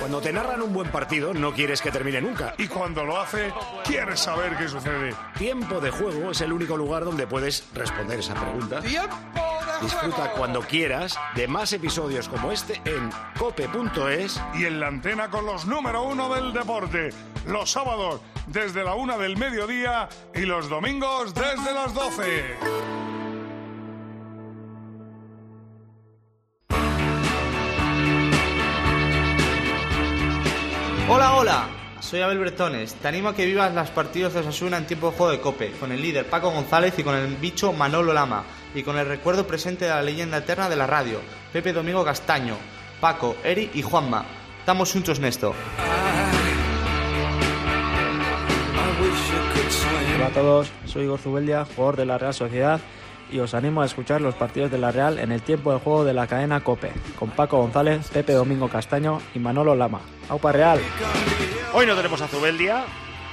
Cuando te narran un buen partido, no quieres que termine nunca. Y cuando lo hace, quieres saber qué sucede. Tiempo de Juego es el único lugar donde puedes responder esa pregunta. Disfruta cuando quieras de más episodios como este en cope.es y en la antena con los número 1 del deporte. Los sábados desde la 1 del mediodía y los domingos desde las 12. Hola, hola, soy Abel Bretones. Te animo a que vivas los partidos de Osasuna en tiempo de juego de COPE, con el líder Paco González y con el bicho Manolo Lama, y con el recuerdo presente de la leyenda eterna de la radio, Pepe Domingo Castaño, Paco, Eri y Juanma. Estamos juntos en esto. Hola a todos, soy Igor Zubeldia, jugador de la Real Sociedad, y os animo a escuchar los partidos de la Real en el tiempo de juego de la cadena COPE, con Paco González, Pepe Domingo Castaño y Manolo Lama. ¡Aupa Real! Hoy no tenemos a Zubeldia,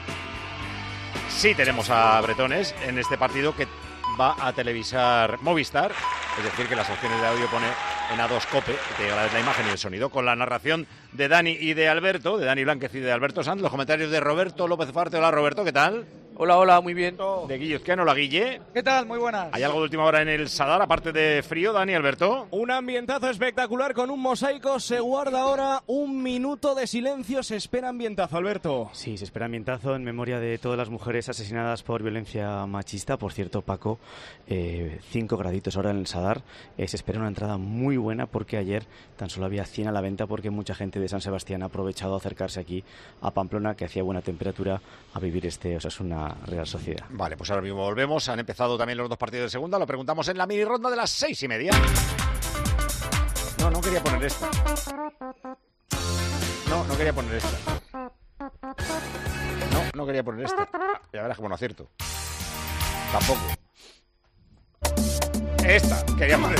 sí tenemos a Bretones en este partido que va a televisar Movistar, es decir, que las opciones de audio pone en A2 COPE, que te llegará la imagen y el sonido, con la narración de Dani y de Alberto, de Dani Blánquez y de Alberto Sanz, los comentarios de Roberto López Ufarte. Hola Roberto, ¿qué tal? Hola, hola, muy bien. De Guille Uzquiano, hola Guille. ¿Qué tal? Muy buenas. ¿Hay algo de última hora en el Sadar, aparte de frío, Dani, Alberto? Un ambientazo espectacular con un mosaico. Se guarda ahora un minuto de silencio. Se espera ambientazo, Alberto. Sí, se espera ambientazo en memoria de todas las mujeres asesinadas por violencia machista. Por cierto, Paco, 5 graditos ahora en el Sadar. Se espera una entrada muy buena porque ayer tan solo había 100 a la venta porque mucha gente de San Sebastián ha aprovechado a acercarse aquí a Pamplona, que hacía buena temperatura, a vivir Osasuna Real Sociedad. Vale, pues ahora mismo volvemos. Han empezado también los dos partidos de segunda. Lo preguntamos en la mini ronda de las 6:30. No quería poner esta. No quería poner esta. No quería poner esta. Ya verás que no acierto. Tampoco. Esta, quería poner.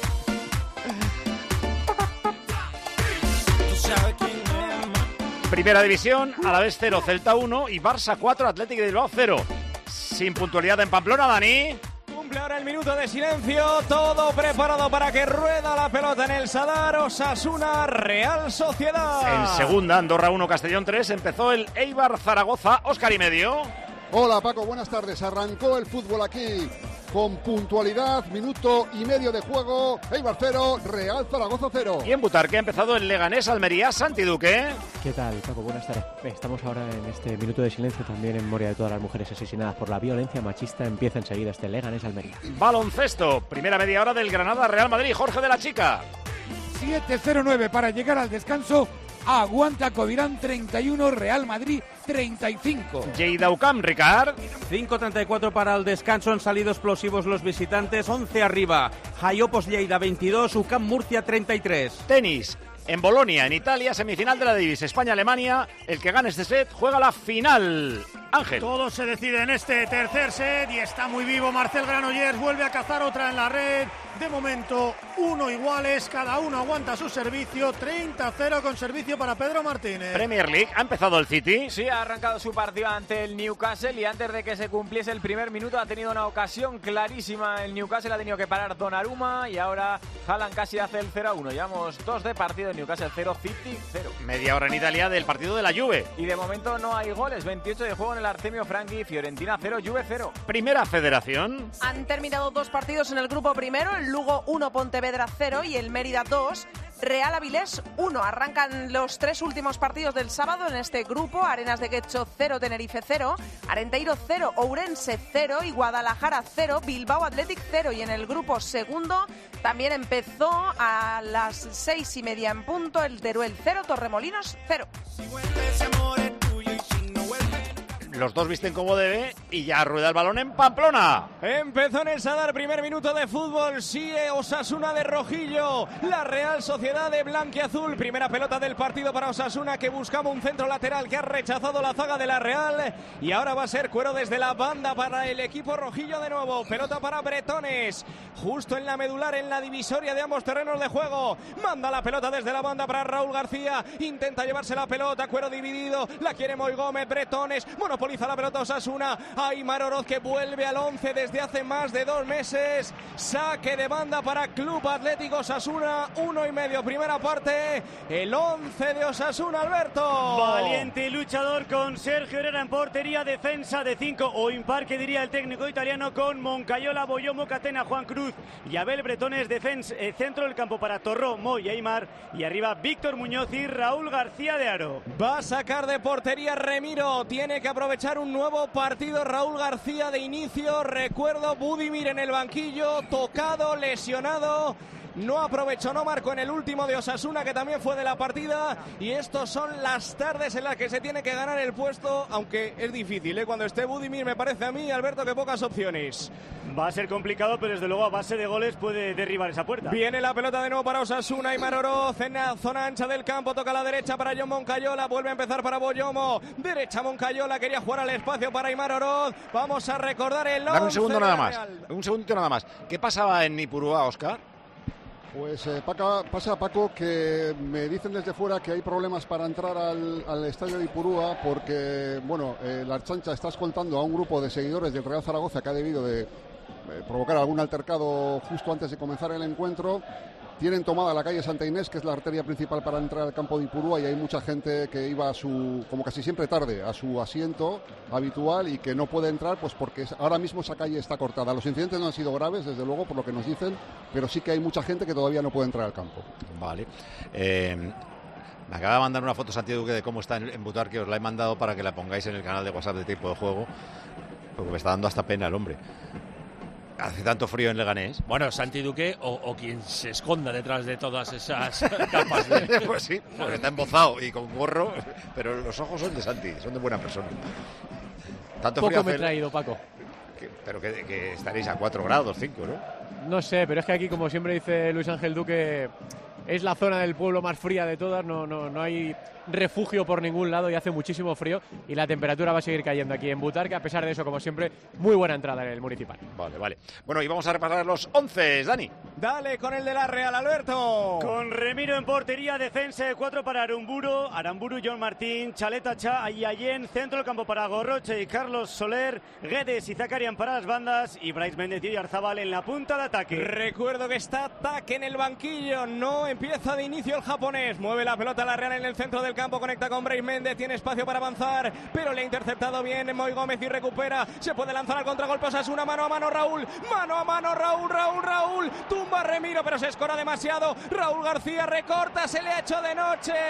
Primera división, Alavés 0, Celta 1 y Barça 4, Athletic de Bilbao 0. Sin puntualidad en Pamplona, Dani. Cumple ahora el minuto de silencio, todo preparado para que rueda la pelota en el Sadar. Osasuna Real Sociedad. En segunda, Andorra 1, Castellón 3, empezó el Eibar Zaragoza, Óscar y medio. Hola Paco, buenas tardes. Arrancó el fútbol aquí con puntualidad, minuto y medio de juego. Eibar 0, Real Zaragoza 0. Y en Butarque ha empezado el Leganés Almería, Santi Duque. ¿Qué tal, Paco? Buenas tardes. Estamos ahora en este minuto de silencio también en memoria de todas las mujeres asesinadas por la violencia machista. Empieza enseguida este Leganés Almería. Baloncesto, primera media hora del Granada Real Madrid, Jorge de la Chica. 7:09 para llegar al descanso. Aguanta Covirán 31, Real Madrid 35. Lleida UCAM, Ricard. 5:34 para el descanso, han salido explosivos los visitantes, 11 arriba. Jaiopos Lleida 22, UCAM Murcia 33. Tenis. En Bolonia, en Italia, semifinal de la Davis, España-Alemania. El que gane este set juega la final. Ángel. Todo se decide en este tercer set y está muy vivo Marcel Granollers. Vuelve a cazar otra en la red. De momento, 1 iguales. Cada uno aguanta su servicio. 30-0 con servicio para Pedro Martínez. Premier League. ¿Ha empezado el City? Sí, ha arrancado su partido ante el Newcastle y antes de que se cumpliese el primer minuto ha tenido una ocasión clarísima. El Newcastle ha tenido que parar Donnarumma y ahora Haaland casi hace el 0-1. Llevamos 2 de partido. Newcastle 0, City 0. Media hora en Italia del partido de la Juve. Y de momento no hay goles. 28 de juego en el Artemio Franchi. Fiorentina 0, Juve 0. Primera Federación. Han terminado 2 partidos en el grupo primero. El Lugo 1, Pontevedra 0 y el Mérida 2. Real Avilés 1. Arrancan los 3 últimos partidos del sábado en este grupo. Arenas de Guecho 0, Tenerife 0, Arenteiro 0, Ourense 0 y Guadalajara 0, Bilbao Athletic 0. Y en el grupo segundo también empezó a las 6:30 en punto el Teruel 0, Torremolinos 0. Los dos visten como debe y ya rueda el balón en Pamplona. Empezó en el Sadar, primer minuto de fútbol. Sigue Osasuna de rojillo. La Real Sociedad de blanquiazul. Primera pelota del partido para Osasuna, que buscaba un centro lateral que ha rechazado la zaga de la Real. Y ahora va a ser Cuero desde la banda para el equipo rojillo de nuevo. Pelota para Bretones. Justo en la medular, en la divisoria de ambos terrenos de juego. Manda la pelota desde la banda para Raúl García. Intenta llevarse la pelota. Cuero dividido. La quiere Moy Gómez. Bretones. Monopolio monopoliza la pelota Osasuna. Aimar Oroz, que vuelve al 11 desde hace más de 2 meses. Saque de banda para Club Atlético Osasuna, 1:30 primera parte. El 11 de Osasuna, Alberto. Valiente y luchador con Sergio Herrera en portería, defensa de 5 o impar, que diría el técnico italiano, con Moncayola, Boyomo, Catena, Juan Cruz y Abel Bretones. Centro del campo para Torró, Moy y Aimar, y arriba Víctor Muñoz y Raúl García de Aro. Va a sacar de portería Remiro, tiene que aprovechar un nuevo partido Raúl García de inicio. Recuerdo, Budimir en el banquillo, tocado, lesionado. No aprovechó, no marcó en el último de Osasuna, que también fue de la partida. Y estos son las tardes en las que se tiene que ganar el puesto, aunque es difícil, cuando esté Budimir, me parece a mí, Alberto, que pocas opciones. Va a ser complicado, pero desde luego a base de goles puede derribar esa puerta. Viene la pelota de nuevo para Osasuna. Aimar Oroz en la zona ancha del campo, toca a la derecha para John Moncayola, vuelve a empezar para Boyomo. Derecha Moncayola, quería jugar al espacio para Aimar Oroz. Vamos a recordar el 11. Dame un segundo nada más. Un segundito nada más. ¿Qué pasaba en Ipurúa, Óscar? Pues pasa, Paco, que me dicen desde fuera que hay problemas para entrar al estadio de Ipurúa porque, bueno, la Archancha está escoltando a un grupo de seguidores del Real Zaragoza que ha debido de provocar algún altercado justo antes de comenzar el encuentro. Tienen tomada la calle Santa Inés, que es la arteria principal para entrar al campo de Ipurúa, y hay mucha gente que iba como casi siempre tarde, a su asiento habitual y que no puede entrar pues porque ahora mismo esa calle está cortada. Los incidentes no han sido graves, desde luego, por lo que nos dicen, pero sí que hay mucha gente que todavía no puede entrar al campo. Vale. Me acaba de mandar una foto Santi Duque de cómo está en Butarque, que os la he mandado para que la pongáis en el canal de WhatsApp de Tiempo de Juego, porque me está dando hasta pena el hombre. Hace tanto frío en Leganés. Bueno, Santi Duque o quien se esconda detrás de todas esas capas. Pues sí, porque está embozado y con gorro, pero los ojos son de Santi, son de buena persona. Tanto poco me he traído, Paco. Pero que estaréis a 4 grados, 5, ¿no? No sé, pero es que aquí, como siempre dice Luis Ángel Duque, es la zona del pueblo más fría de todas, no hay refugio por ningún lado y hace muchísimo frío y la temperatura va a seguir cayendo aquí en Butarque. A pesar de eso, como siempre, muy buena entrada en el municipal. Vale. Bueno, y vamos a repasar los 11, Dani. Dale con el de la Real, Alberto. Con Remiro en portería, defensa de 4 para Aramburu, John Martín, Chaleta Cha y Allen, centro del campo para Gorroche y Carlos Soler, Guedes y Zakarian para las bandas y Brais Méndez y Arzabal en la punta de ataque. Recuerdo que está ataque en el banquillo, no empieza de inicio el japonés, mueve la pelota la Real en el centro del campo, conecta con Brais Méndez, tiene espacio para avanzar, pero le ha interceptado bien Moy Gómez y recupera, se puede lanzar al contragolpe Osasuna, mano a mano Raúl, Raúl, tumba Remiro, pero se escora demasiado, Raúl García recorta, se le ha hecho de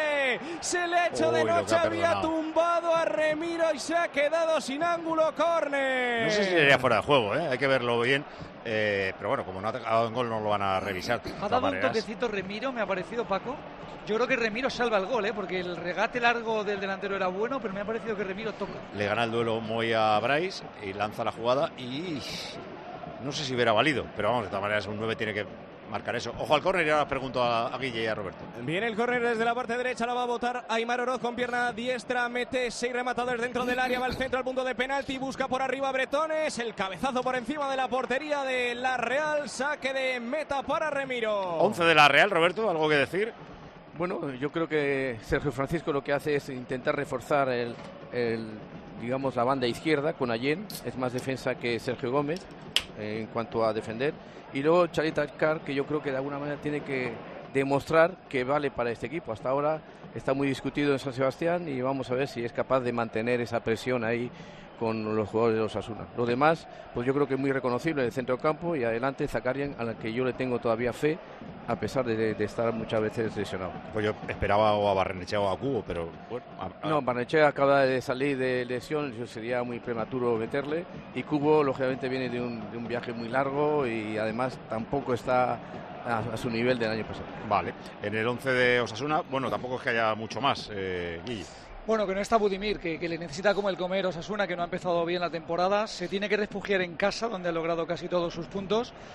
noche, había tumbado a Remiro y se ha quedado sin ángulo, córner. No sé si sería fuera de juego, hay que verlo bien. Pero bueno, como no ha dado en gol no lo van a revisar. Ha dado un toquecito Remiro, me ha parecido, Paco. Yo creo que Remiro salva el gol, porque el regate largo del delantero era bueno, pero me ha parecido que Remiro toca. Le gana el duelo Moy a Brais y lanza la jugada y no sé si hubiera valido, pero vamos, de todas maneras un 9 tiene que marcar eso. Ojo al córner y ahora pregunto a Guille y a Roberto. Viene el córner desde la parte derecha, lo va a botar Aimar Oroz con pierna diestra, mete 6 rematadores dentro del área, va al centro al punto de penalti, busca por arriba Bretones, el cabezazo por encima de la portería de la Real, saque de meta para Remiro. 11 de la Real, Roberto, ¿algo que decir? Bueno, yo creo que Sergio Francisco lo que hace es intentar reforzar digamos, la banda izquierda con Allen, es más defensa que Sergio Gómez en cuanto a defender, y luego Chaleta Car, que yo creo que de alguna manera tiene que demostrar que vale para este equipo. Hasta ahora está muy discutido en San Sebastián y vamos a ver si es capaz de mantener esa presión ahí con los jugadores de Osasuna. Lo demás, pues yo creo que es muy reconocible en el centro del campo y adelante Zakarian, a la que yo le tengo todavía fe, a pesar de estar muchas veces lesionado. Pues yo esperaba o a Barrenechea o a Cubo, pero bueno... No, Barrenechea acaba de salir de lesión, yo sería muy prematuro meterle, y Cubo lógicamente viene de un viaje muy largo y además tampoco está a su nivel del año pasado. Vale, en el 11 de Osasuna, bueno, tampoco es que haya mucho más, Guille. Bueno, que no está Budimir, que le necesita como el comer Osasuna, que no ha empezado bien la temporada. Se tiene que refugiar en casa, donde ha logrado casi todos sus puntos.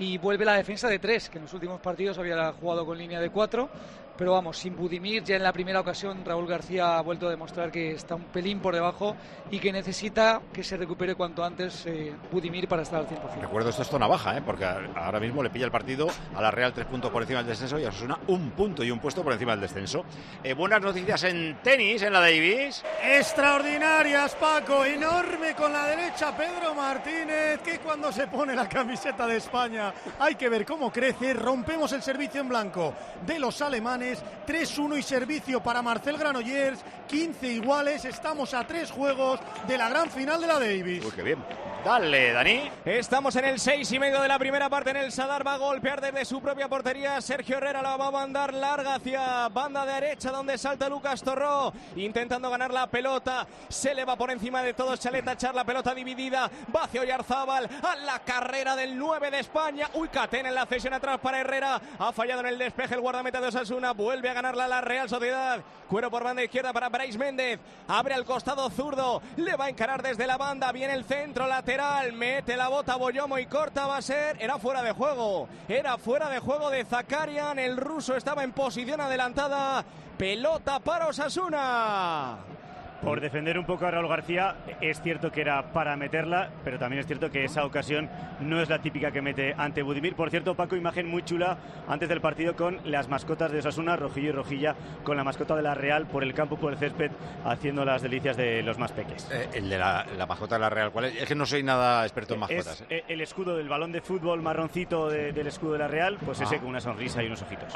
y vuelve la defensa de 3, que en los últimos partidos había jugado con línea de 4, pero vamos, sin Budimir. Ya en la primera ocasión Raúl García ha vuelto a demostrar que está un pelín por debajo y que necesita que se recupere cuanto antes Budimir para estar al 100%. Recuerdo, esto es zona baja, porque ahora mismo le pilla el partido a la Real 3 puntos por encima del descenso y a Osasuna 1 punto y 1 puesto por encima del descenso. Buenas noticias en tenis, en la Davis. Extraordinarias, Paco, enorme con la derecha Pedro Martínez, que cuando se pone la camiseta de España hay que ver cómo crece. Rompemos el servicio en blanco de los alemanes, 3-1 y servicio para Marcel Granollers, 15 iguales, estamos a 3 juegos de la gran final de la Davis. Uy, qué bien. Dale, Dani. Estamos en el 6,5 de la primera parte en el Sadar. Va a golpear desde su propia portería. Sergio Herrera la va a mandar larga hacia banda derecha, donde salta Lucas Torró, intentando ganar la pelota. Se le va por encima de todos Chaleta, echar la pelota dividida. Va hacia Oyarzábal, a la carrera del 9 de España. Uy, Catena en la cesión atrás para Herrera. Ha fallado en el despeje el guardameta de Osasuna. Vuelve a ganarla la Real Sociedad. Cuero por banda izquierda para Brais Méndez. Abre al costado zurdo. Le va a encarar desde la banda. Viene el centro lateral. Mete la bota Boyomo y corta. Va a ser. Era fuera de juego. Era fuera de juego de Zakarian. El ruso estaba en posición adelantada. Pelota para Osasuna. Por defender un poco a Raúl García, es cierto que era para meterla, pero también es cierto que esa ocasión no es la típica que mete ante Budimir. Por cierto, Paco, imagen muy chula antes del partido con las mascotas de Osasuna, Rojillo y Rojilla, con la mascota de la Real por el campo, por el césped, haciendo las delicias de los más peques. El de la mascota de la Real, ¿cuál es? Es que no soy nada experto en mascotas. Es el escudo del balón de fútbol marroncito del escudo de la Real, pues ese con una sonrisa y unos ojitos.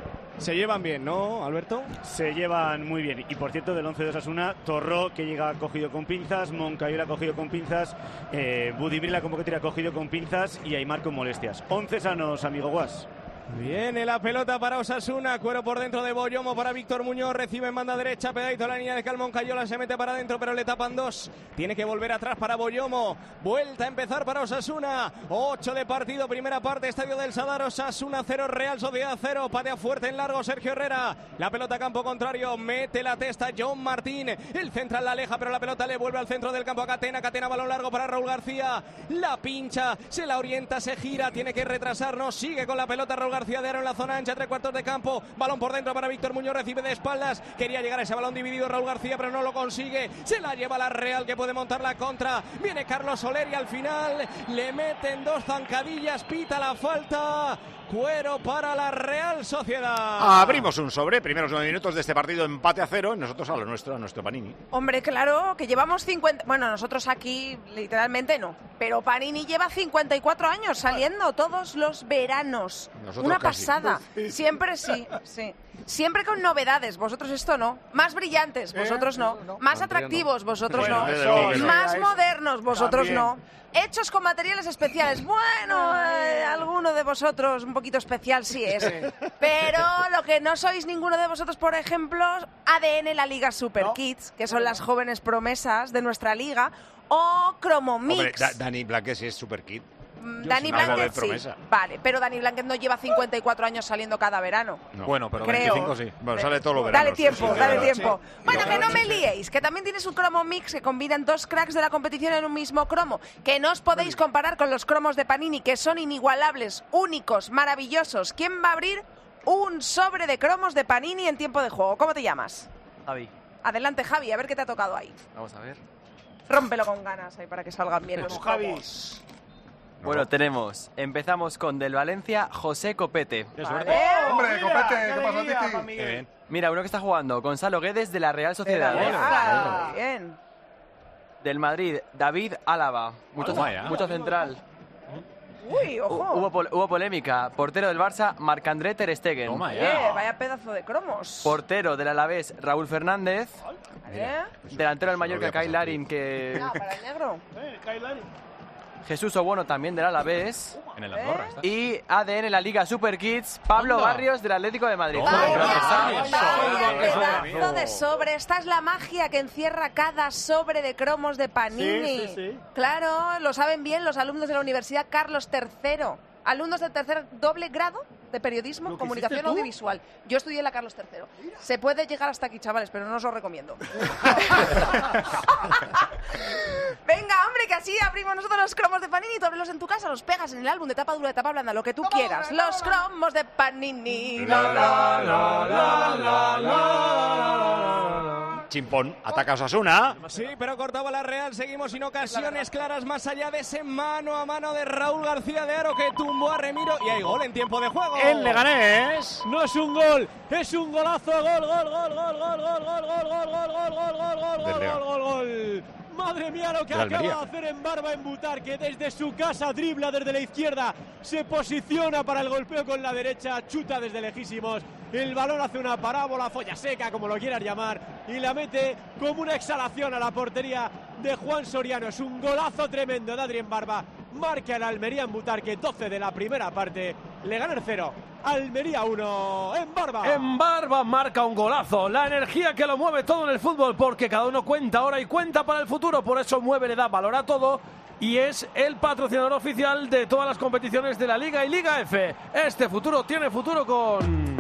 Se llevan bien, ¿no, Alberto? Se llevan muy bien. Y por cierto, del 11 de Osasuna, Torró, que llega cogido con pinzas, Moncayola cogido con pinzas, Budimir la convocatoria cogido con pinzas y Aimar con molestias. 11 sanos, amigo Guas. Viene la pelota para Osasuna, Cuero por dentro de Boyomo para Víctor Muñoz, recibe en banda derecha, pegadito a la línea de Calmón Cayola, se mete para adentro pero le tapan 2, tiene que volver atrás para Boyomo, vuelta a empezar para Osasuna, 8 de partido, primera parte, Estadio del Sadar, Osasuna 0, Real Sociedad 0, patea fuerte en largo Sergio Herrera, la pelota a campo contrario, mete la testa John Martín, el central la aleja pero la pelota le vuelve al centro del campo a Catena, balón largo para Raúl García, la pincha, se la orienta, se gira, tiene que retrasar, no sigue con la pelota Raúl García de Aro en la zona ancha, 3/4 de campo, balón por dentro para Víctor Muñoz, recibe de espaldas, quería llegar a ese balón dividido Raúl García pero no lo consigue, se la lleva la Real que puede montar la contra, viene Carlos Soler y al final le meten 2 zancadillas, pita la falta. Cuero para la Real Sociedad. Abrimos un sobre, primeros 9 minutos de este partido, empate a 0, nosotros a lo nuestro, a nuestro Panini. Hombre, claro, que llevamos 50... Bueno, nosotros aquí literalmente no, pero Panini lleva 54 años saliendo todos los veranos. Nosotros una casi. pasada. Siempre sí. Siempre con novedades, vosotros esto no. Más brillantes, vosotros no. Más atractivos, vosotros no. Más modernos, vosotros no. Hechos con materiales especiales. Bueno, alguno de vosotros un poquito especial sí es. Pero lo que no sois ninguno de vosotros, por ejemplo, ADN la Liga Super Kids, que son las jóvenes promesas de nuestra liga, o Cromo Mix. Hombre, Dani Blanquet sí es Super Kid. Dani Blanquet sí. Vale, pero Dani Blanquet no lleva 54 años saliendo cada verano. No. Bueno, pero Creo. 25 sí. Bueno, sale todos los veranos. Dale tiempo, Sí, dale tiempo. sí. Bueno, que no me liéis, que también tienes un cromo mix que combinan 2 cracks de la competición en un mismo cromo, que no os podéis comparar con los cromos de Panini, que son inigualables, únicos, maravillosos. ¿Quién va a abrir un sobre de cromos de Panini en tiempo de juego? ¿Cómo te llamas? Javi, Adelante, Javi, a ver qué te ha tocado ahí. vamos a ver. Rómpelo con ganas ahí para que salgan bien los cromos. Bueno, empezamos con del Valencia, José Copete. Hombre, Copete, ¿qué pasa, Titi? Mira, uno que está jugando, Gonzalo Guedes de la Real Sociedad. Bien. Del Madrid, David Álava, mucho central. Uy, ojo. Hubo polémica. Portero del Barça, Marc-André Ter Stegen. Vaya pedazo de cromos. Portero del Alavés, Raúl Fernández. Vale. Delantero del Mallorca, Kyle Larin, que... Para el negro. Jesús Obono también del Alavés. En el Andorra está. Y ADN la Liga Super Kids, Pablo Barrios del Atlético de Madrid. Pedazo de sobre. Esta es la magia que encierra cada sobre de cromos de Panini. Sí. Claro, lo saben bien los alumnos de la Universidad Carlos III. Alumnos del tercer doble grado de periodismo, ¿Lo que comunicación hiciste tú? audiovisual. Yo estudié en la Carlos III. Se puede llegar hasta aquí, chavales, pero no os lo recomiendo. Venga, hombre, que así abrimos nosotros los cromos de Panini. Tú abrirlos en tu casa, los pegas en el álbum de tapa dura, de tapa blanda, lo que tú quieras. Los cromos de Panini. Chimpón, ataca a Osasuna. Sí, pero cortaba la Real. Seguimos sin ocasiones claras más allá de ese mano a mano de Raúl García de Haro que tumbó a Remiro. Y hay gol en tiempo de juego. El Leganés. No es un gol, es un golazo. Gol. Madre mía lo que acaba de hacer en Barba en Butarque. Desde su casa dribla desde la izquierda, se posiciona para el golpeo con la derecha, chuta desde lejísimos. El balón hace una parábola, folla seca, como lo quieras llamar, y la mete como una exhalación a la portería de Juan Soriano. Es un golazo tremendo de Adrián Barba. Marca el Almería en Butarque, 12 de la primera parte. Leganés 0, Almería 1, en Barba. En Barba marca un golazo. La energía que lo mueve todo en el fútbol, porque cada uno cuenta ahora y cuenta para el futuro. Por eso mueve, le da valor a todo. Y es el patrocinador oficial de todas las competiciones de la Liga y Liga F. Este futuro tiene futuro con...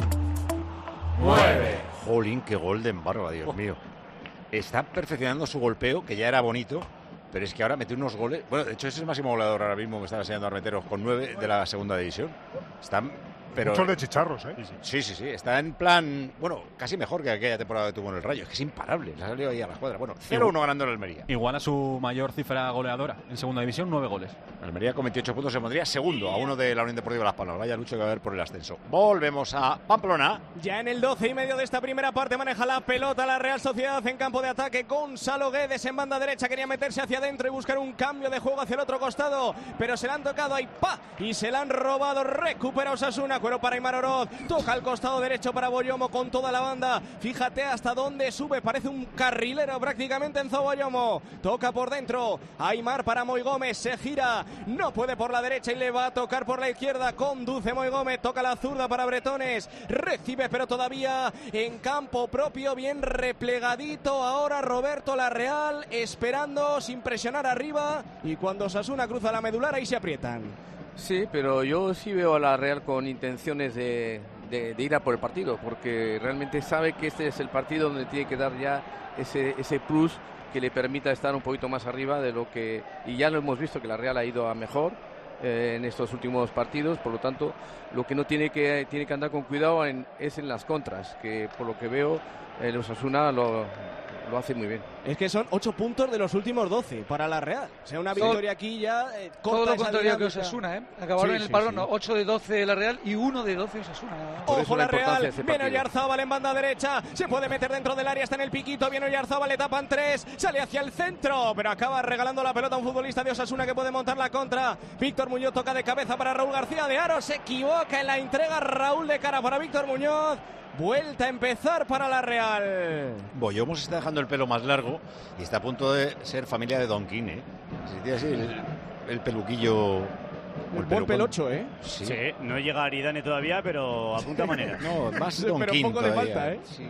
9. Jolín, qué gol de Barba, Dios mío. Está perfeccionando su golpeo, que ya era bonito, pero es que ahora mete unos goles. Bueno, de hecho, es el máximo goleador ahora mismo, me están enseñando Armenteros, con 9 de la segunda división. Están... Pero, muchos de chicharros, ¿eh? Sí. Está en plan, bueno, casi mejor que aquella temporada que tuvo en el Rayo. Es que es imparable, le ha salido ahí a la escuadra. Bueno, 0-1 ganando el Almería. Igual a su mayor cifra goleadora en segunda división, 9 goles. Almería con 28 puntos se pondría segundo, a 1 de la Unión Deportiva Las Palmas. Vaya lucha que va a haber por el ascenso. Volvemos a Pamplona. Ya en el 12 y medio de esta primera parte maneja la pelota la Real Sociedad en campo de ataque. Gonzalo Guedes en banda derecha, quería meterse hacia adentro y buscar un cambio de juego hacia el otro costado, pero se la han tocado ahí, y se la han robado. Recupera Osasuna, cuero para Aimar Oroz, toca al costado derecho para Boyomo con toda la banda. Fíjate hasta dónde sube, parece un carrilero prácticamente Enzo Boyomo. Toca por dentro, Aimar para Moy Gómez, se gira, no puede por la derecha y le va a tocar por la izquierda. Conduce Moy Gómez, toca la zurda para Bretones, recibe pero todavía en campo propio, bien replegadito. Ahora Roberto La Real esperando sin presionar arriba, y cuando Osasuna cruza la medular ahí se aprietan. Sí, pero yo sí veo a la Real con intenciones de ir a por el partido, porque realmente sabe que este es el partido donde tiene que dar ya ese plus que le permita estar un poquito más arriba de lo que... Y ya lo hemos visto que la Real ha ido a mejor en estos últimos partidos, por lo tanto, lo que no tiene que andar con cuidado es en las contras, que por lo que veo el Osasuna lo hace muy bien. Es que son 8 puntos de los últimos 12 para la Real. O sea, una victoria aquí ya todo lo contrario que Osasuna, ¿eh? Acabaron en el parón, 8 de 12 la Real y 1 de 12 Osasuna. Ojo la Real, viene Oyarzábal en banda derecha, se puede meter dentro del área, está en el piquito, viene Oyarzábal, le tapan 3, sale hacia el centro, pero acaba regalando la pelota a un futbolista de Osasuna que puede montar la contra. Víctor Muñoz toca de cabeza para Raúl García de Haro, se equivoca en la entrega, Raúl de cara para Víctor Muñoz. Vuelta a empezar para la Real. Boyomo se está dejando el pelo más largo y está a punto de ser familia de Don King, ¿eh? Tiene así el peluquillo. Un buen pelocho, ¿eh? Sí, no llega a Aridane todavía, pero apunta maneras. No, más Don pero King poco todavía. le falta, ¿eh? Sí.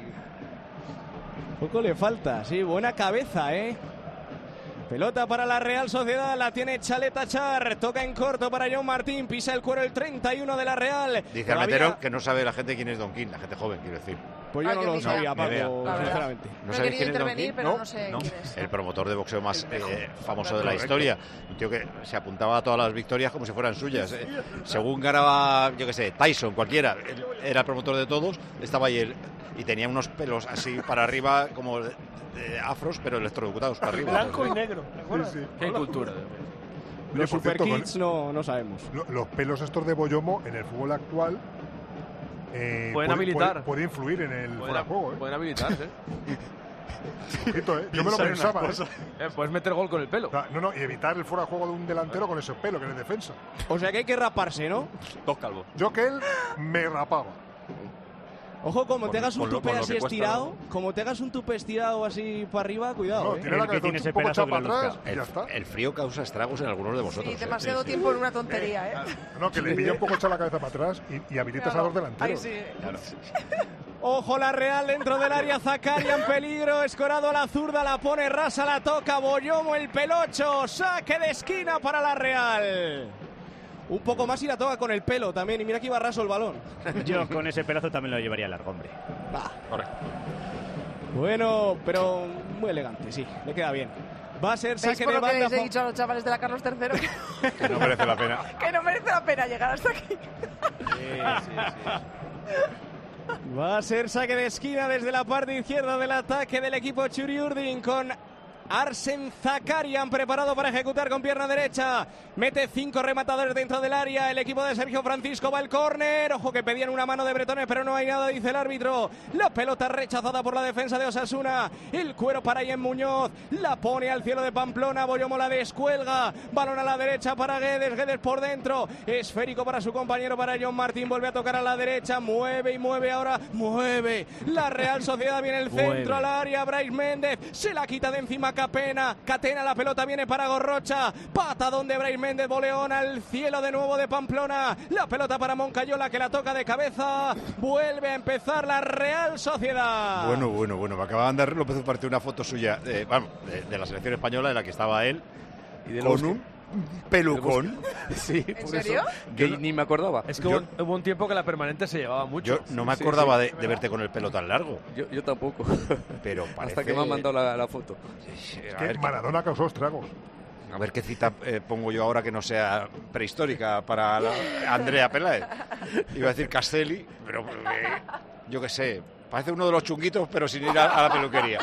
Poco le falta, sí, buena cabeza, ¿eh? Pelota para la Real Sociedad, la tiene Chaleta Char, toca en corto para John Martín, pisa el cuero el 31 de la Real. Dice Armentero que no sabe la gente quién es Don King, la gente joven, quiero decir. Pues yo no lo sabía, Paco, sinceramente. ¿No sabéis quién es Don King? Pero no sé quién es. El promotor de boxeo más famoso de la historia. Un tío que se apuntaba a todas las victorias como si fueran suyas. Según ganaba, yo qué sé, Tyson, cualquiera, él era el promotor de todos, estaba ahí él, y tenía unos pelos así para arriba como de afros, pero electrocutados para arriba. Blanco y negro. Sí. Qué cultura. Los Super Kids no sabemos. Los pelos estos de Boyomo en el fútbol actual pueden habilitar. Puede influir en el fuera de juego, ¿eh? Pueden habilitarse. Ojito, yo me lo pensaba. Puedes meter gol con el pelo. No, y evitar el fuera de juego de un delantero con ese pelo, que es defensa. O sea que hay que raparse, ¿no? Dos calvos. Yo que él me rapaba. Ojo, como te hagas un tupé así estirado, como te hagas un tupé estirado así para arriba, cuidado. Tiene la cabeza un poco echada para atrás y ya está. El frío causa estragos en algunos de vosotros. Sí, demasiado tiempo en una tontería, ¿eh? No, que le pilla un poco echada la cabeza para atrás y habilitas a los delanteros. Ahí sí. Claro. Ojo la Real dentro del área, Zakaria en peligro, escorado a la zurda, la pone rasa, la toca Boyomo, el pelocho, saque de esquina para la Real. un poco más y la toca con el pelo también. Y mira que iba raso el balón. Yo con ese pelazo también lo llevaría largo, hombre. Correcto. Bueno, pero muy elegante, sí, le queda bien. Va a ser saque de banda. ¿Veis por lo que les he dicho a los chavales de la Carlos III? Que no merece la pena. Que no merece la pena llegar hasta aquí. Va a ser saque de esquina desde la parte izquierda del ataque del equipo Churiurdin con Arsen Zakarian preparado para ejecutar con pierna derecha. Mete 5 rematadores dentro del área. El equipo de Sergio Francisco va al córner. Ojo que pedían una mano de Bretones, pero no hay nada, dice el árbitro. La pelota rechazada por la defensa de Osasuna. El cuero para Ian Muñoz. La pone al cielo de Pamplona. Boyomo la descuelga. Balón a la derecha para Guedes. Guedes por dentro. Esférico para su compañero, para John Martín. Vuelve a tocar a la derecha. Mueve y mueve ahora. Mueve. La Real Sociedad viene el centro al área. Brais Méndez se la quita de encima. Catena, la pelota viene para Gorrocha. Patadón de Brais Méndez, boleón al cielo de nuevo de Pamplona. La pelota para Moncayola que la toca de cabeza. Vuelve a empezar la Real Sociedad. Bueno. Me acababan de dar López Ufarte una foto suya, de la selección española en la que estaba él. Y con un pelucón. Sí, ¿En serio? Que ni me acordaba. Es que hubo un tiempo que la permanente se llevaba mucho. Yo no me acordaba de verte con el pelo tan largo. Yo tampoco. Pero parece... Hasta que me han mandado la foto. Es que Maradona causó estragos. A ver qué cita pongo yo ahora que no sea prehistórica para Andrea Peláez. Iba a decir Castelli, pero yo qué sé. Parece uno de los chunguitos, pero sin ir a la peluquería.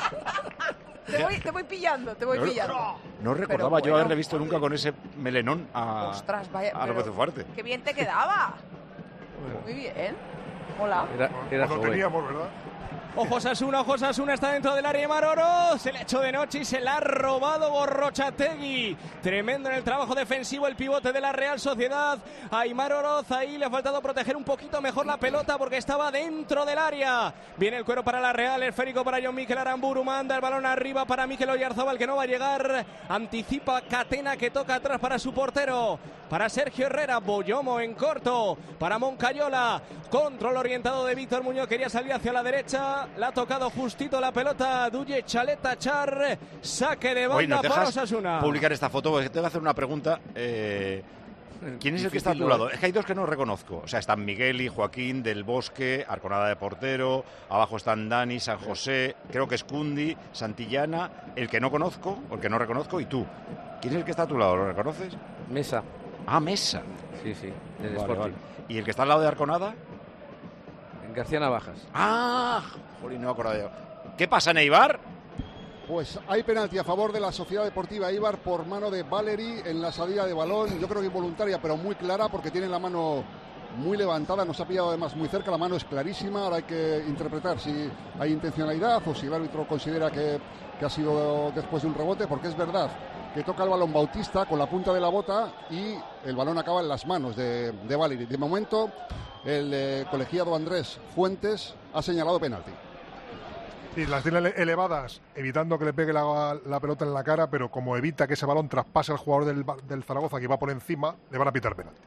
Te voy pillando. No recordaba yo haberle visto nunca con ese melenón a López Ufarte. Qué bien te quedaba. Muy bien. Hola. Era Lo teníamos, ¿verdad? Ojo Osasuna está dentro del área de Maroro. Se le ha hecho de noche y se la ha robado Gorrochategui. Tremendo en el trabajo defensivo el pivote de la Real Sociedad. Aimar Oroz, ahí le ha faltado proteger un poquito mejor la pelota porque estaba dentro del área. Viene el cuero para la Real, esférico para John Mikel Aramburu. Manda el balón arriba para Mikel Oyarzabal que no va a llegar. Anticipa Catena que toca atrás para su portero. Para Sergio Herrera, Boyomo en corto. Para Moncayola. Control orientado de Víctor Muñoz. Quería salir hacia la derecha. La ha tocado justito la pelota. Duye Chaleta Char. Saque de banda para Osasuna. Publicar esta foto porque te voy a hacer una pregunta. ¿Quién es el que está a tu lado? Es que hay dos que no reconozco. O sea, están Miguel y Joaquín del Bosque, Arconada de portero. Abajo están Dani, San José. Creo que es Cundi, Santillana. El que no conozco, o el que no reconozco, y tú. ¿Quién es el que está a tu lado? ¿Lo reconoces? Mesa. Ah, Mesa. Sí, del Sporting. Vale. ¿Y el que está al lado de Arconada? García Navajas. ¡Ah! Jolín, no me acordaba yo. ¿Qué pasa en Eibar? Pues hay penalti a favor de la Sociedad Deportiva Eibar por mano de Valeri en la salida de balón. Yo creo que involuntaria, pero muy clara porque tiene la mano muy levantada. Nos ha pillado además muy cerca. La mano es clarísima. Ahora hay que interpretar si hay intencionalidad o si el árbitro considera que ha sido después de un rebote, porque es verdad que toca el balón Bautista con la punta de la bota y el balón acaba en las manos de Valeri. De momento, el colegiado Andrés Fuentes ha señalado penalti. Sí, las tiene elevadas, evitando que le pegue la pelota en la cara, pero como evita que ese balón traspase al jugador del Zaragoza que va por encima, le van a pitar penalti.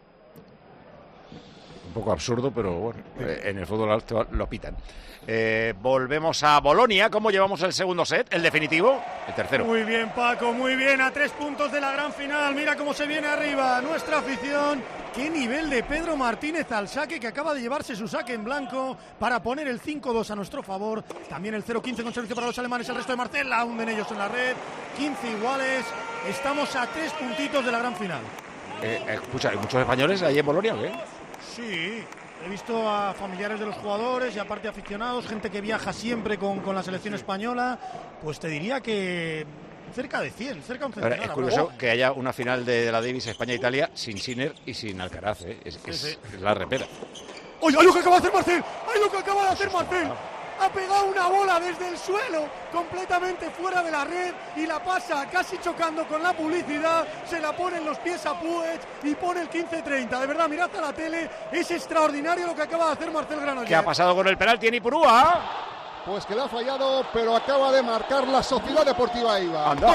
Un poco absurdo, pero bueno, en el fútbol lo pitan. Volvemos a Bolonia. ¿Cómo llevamos el segundo set? ¿El definitivo? El tercero. Muy bien, Paco, muy bien. A 3 puntos de la gran final. Mira cómo se viene arriba nuestra afición. Qué nivel de Pedro Martínez al saque, que acaba de llevarse su saque en blanco para poner el 5-2 a nuestro favor. También el 0-15 con servicio para los alemanes. El resto de Marcela hunden ellos en la red. 15 iguales. Estamos a 3 puntitos de la gran final. Escucha, ¿hay muchos españoles ahí en Bolonia o qué? Sí, he visto a familiares de los jugadores y aparte aficionados, gente que viaja siempre con la selección española. Pues te diría que cerca de 100, cerca de un centenar. Es curioso que haya una final de la Davis España-Italia sin Sinner y sin Alcaraz, ¿eh? Es la repera. ¡Oye, ay, lo que acaba de hacer Marcel! ¡Ay, lo que acaba de hacer Marcel! Ha pegado una bola desde el suelo, completamente fuera de la red, y la pasa casi chocando con la publicidad. Se la pone en los pies a Puig y pone el 15-30. De verdad, mirad a la tele, es extraordinario lo que acaba de hacer Marcel Granollers. ¿Qué ha pasado con el penalti en Ipurúa? Pues que le ha fallado, pero acaba de marcar la Sociedad Deportiva Eibar. ¡Anda!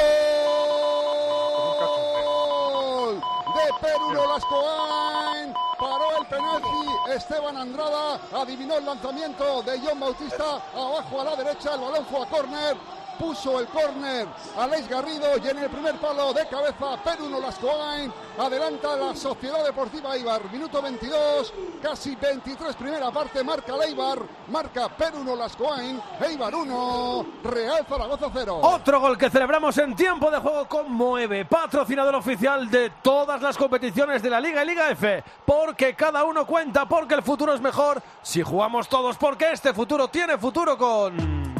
¡Gol de Perú Lascoain! Paró el penalti Esteban Andrada, adivinó el lanzamiento de John Bautista, abajo a la derecha, el balón fue a córner puso el córner Aleix Garrido y en el primer palo de cabeza Perú Nolascoain adelanta la Sociedad Deportiva Eibar. Minuto 22, casi 23 primera parte, marca el Eibar, marca Perú Nolascoain, Eibar 1, Real Zaragoza 0. Otro gol que celebramos en tiempo de juego conmueve, patrocinador oficial de todas las competiciones de la Liga y Liga F, porque cada uno cuenta, porque el futuro es mejor si jugamos todos, porque este futuro tiene futuro con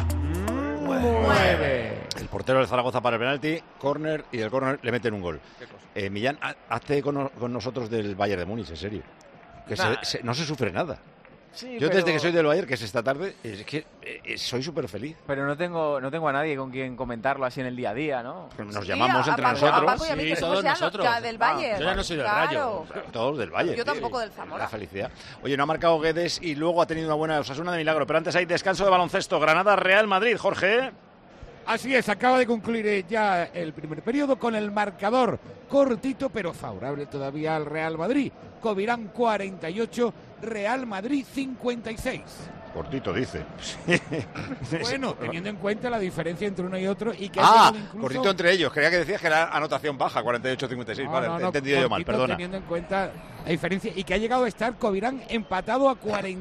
9. El portero del Zaragoza para el penalti, córner, y del córner le meten un gol. Millán, hazte con nosotros del Bayern de Múnich, en serio. Que no se sufre nada. Sí, yo pero... desde que soy del Bayern, que es esta tarde, es que soy súper feliz. Pero no tengo a nadie con quien comentarlo así en el día a día, ¿no? Nos llamamos entre nosotros. Sí, todos nosotros. Del Bayern. Yo ya no soy del Rayo. Todos del Bayern. Yo tampoco del Zamora. La felicidad. Oye, no ha marcado Guedes y luego ha tenido una buena Osasuna de milagro. Pero antes hay descanso de baloncesto. Granada-Real Madrid, Jorge. Así es, acaba de concluir ya el primer periodo con el marcador cortito pero favorable todavía al Real Madrid. Covirán 48, Real Madrid 56. Cortito, dice. Bueno, teniendo en cuenta la diferencia entre uno y otro y que incluso... cortito entre ellos. Creía que decías que era anotación baja, 48-56. No, vale, he entendido yo mal, perdona. Teniendo en cuenta la diferencia y que ha llegado a estar Covirán empatado a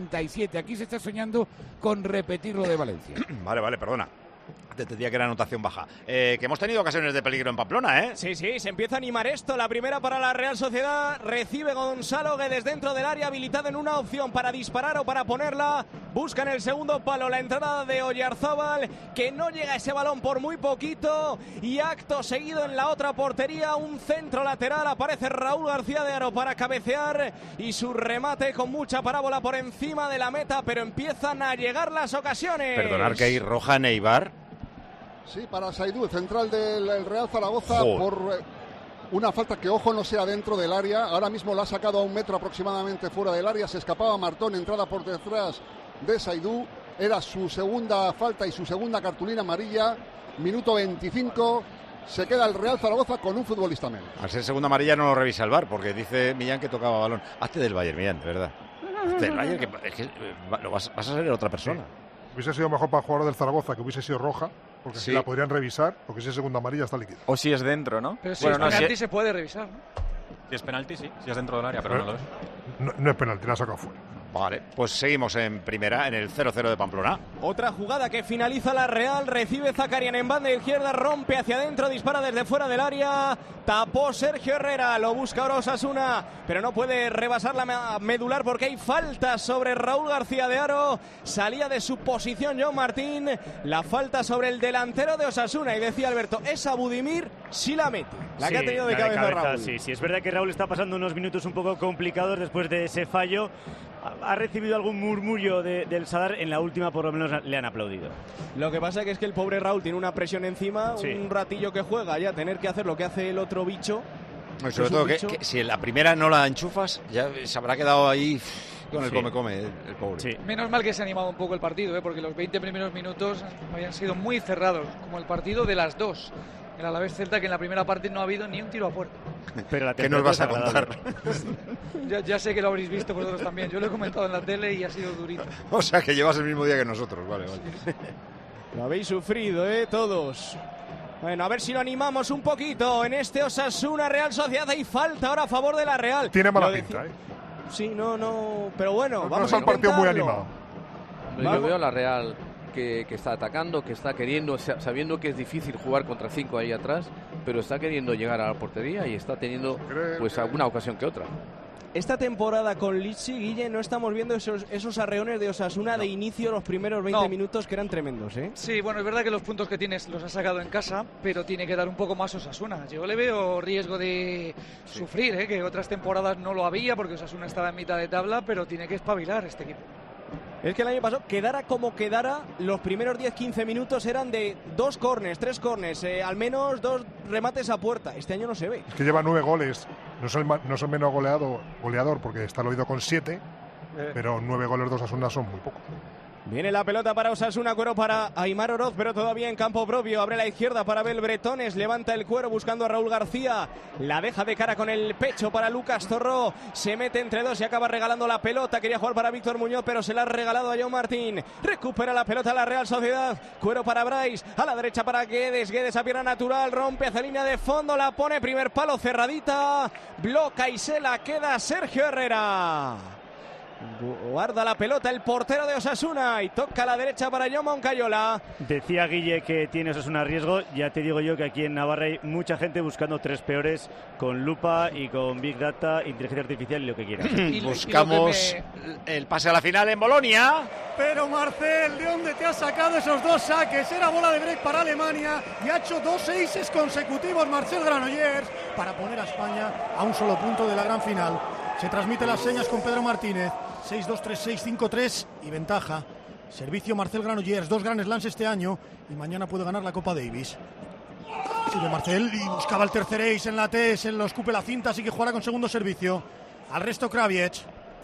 47. Aquí se está soñando con repetir lo de Valencia. Vale, perdona. Te entendía que era anotación baja. Que hemos tenido ocasiones de peligro en Pamplona, ¿eh? Sí, se empieza a animar esto. La primera para la Real Sociedad. Recibe Gonzalo Guedes dentro del área, habilitado en una opción para disparar o para ponerla. Busca en el segundo palo la entrada de Oyarzábal, que no llega ese balón por muy poquito. Y acto seguido en la otra portería, un centro lateral. Aparece Raúl García de Aro para cabecear. Y su remate con mucha parábola por encima de la meta, pero empiezan a llegar las ocasiones. Perdonar que hay roja en Eibar. Sí, para Saidú, el central del Real Zaragoza, por una falta que, ojo, no sea dentro del área. Ahora mismo la ha sacado a 1 metro aproximadamente fuera del área. Se escapaba Martón, entrada por detrás de Saidú. Era su segunda falta y su segunda cartulina amarilla. Minuto 25. Se queda el Real Zaragoza con un futbolista menos. Al ser segunda amarilla no lo revisa el VAR, porque dice Millán que tocaba balón. Hazte del Bayern, Millán, de verdad. Hazte del Bayern, que vas a ser otra persona. Sí. Hubiese sido mejor para el jugador del Zaragoza que hubiese sido roja, porque si la podrían revisar, porque si es segunda amarilla está líquida. O si es dentro, ¿no? Pero si es penalti se puede revisar, ¿no? Si es penalti, sí. Si es dentro del área, pero no lo es. No es penalti, la ha sacado fuera. Vale, pues seguimos en primera, en el 0-0 de Pamplona. Otra jugada que finaliza la Real, recibe Zakarian en banda izquierda, rompe hacia adentro, dispara desde fuera del área, tapó Sergio Herrera, lo busca ahora Osasuna, pero no puede rebasar la medular porque hay falta sobre Raúl García de Aro, salía de su posición John Martín, la falta sobre el delantero de Osasuna, y decía Alberto, esa Budimir sí la mete, la que ha tenido de cabeza Raúl. Sí, es verdad que Raúl está pasando unos minutos un poco complicados después de ese fallo. Ha recibido algún murmullo del Sadar, en la última por lo menos le han aplaudido. Lo que pasa es que el pobre Raúl tiene una presión encima, un ratillo que juega, ya tener que hacer lo que hace el otro bicho. Sobre todo que si en la primera no la enchufas, ya se habrá quedado ahí con el come-come, el pobre. Sí. Menos mal que se ha animado un poco el partido, porque los 20 primeros minutos habían sido muy cerrados, como el partido de las dos. El Alavés Celta, que en la primera parte no ha habido ni un tiro a puerta. Pero ¿qué nos vas a contar? ya sé que lo habréis visto vosotros también. Yo lo he comentado en la tele y ha sido durito. O sea, que llevas el mismo día que nosotros. Vale. Lo habéis sufrido, todos. Bueno, a ver si lo animamos un poquito en este Osasuna Real Sociedad. Hay falta ahora a favor de la Real. Tiene mala pinta, Sí, no. Pero bueno, vamos a partido muy animado. Yo veo a la Real que está atacando, que está queriendo, sabiendo que es difícil jugar contra 5 ahí atrás, pero está queriendo llegar a la portería y está teniendo pues alguna ocasión que otra. Esta temporada con Lichi, Guille, no estamos viendo esos arreones de Osasuna de inicio, los primeros 20 minutos, que eran tremendos, Sí, bueno, es verdad que los puntos que tienes los ha sacado en casa, pero tiene que dar un poco más Osasuna. Yo le veo riesgo de sufrir, que otras temporadas no lo había, porque Osasuna estaba en mitad de tabla, pero tiene que espabilar este equipo. Es que el año pasado, quedara como quedara, los primeros 10-15 minutos eran de 2 córners, 3 córners, al menos 2 remates a puerta. Este año no se ve. Es que lleva 9 goles, no es el menos goleador, porque está el oído con 7, pero 9 goles de Osasuna son muy pocos. Viene la pelota para Osasuna, Cuero para Aimar Oroz, pero todavía en campo propio. Abre la izquierda para Abel Bretones, levanta el Cuero buscando a Raúl García. La deja de cara con el pecho para Lucas Torró. Se mete entre dos y acaba regalando la pelota. Quería jugar para Víctor Muñoz, pero se la ha regalado a John Martín. Recupera la pelota la Real Sociedad. Cuero para Brais, a la derecha para Guedes. Guedes a pierna natural, rompe hacia línea de fondo, la pone primer palo cerradita. Bloca y se la queda Sergio Herrera. Guarda la pelota el portero de Osasuna y toca a la derecha para John Moncayola. Decía Guille que tiene Osasuna riesgo. Ya te digo yo que aquí en Navarra hay mucha gente buscando tres peores con lupa y con Big Data, inteligencia artificial y lo que quieras. Buscamos el pase a la final en Bolonia. Pero Marcel, ¿de dónde te has sacado esos dos saques? Era bola de break para Alemania y ha hecho 2 aces consecutivos Marcel Granollers para poner a España a un solo punto de la gran final. Se transmite las señas con Pedro Martínez. 6-2-3-6-5-3 y ventaja. Servicio Marcel Granollers, 2 Grand Slams este año y mañana puede ganar la Copa Davis. Sigue Marcel y buscaba el tercer ace en la T, se lo escupe la cinta, así que jugará con segundo servicio. Al resto Kraviec.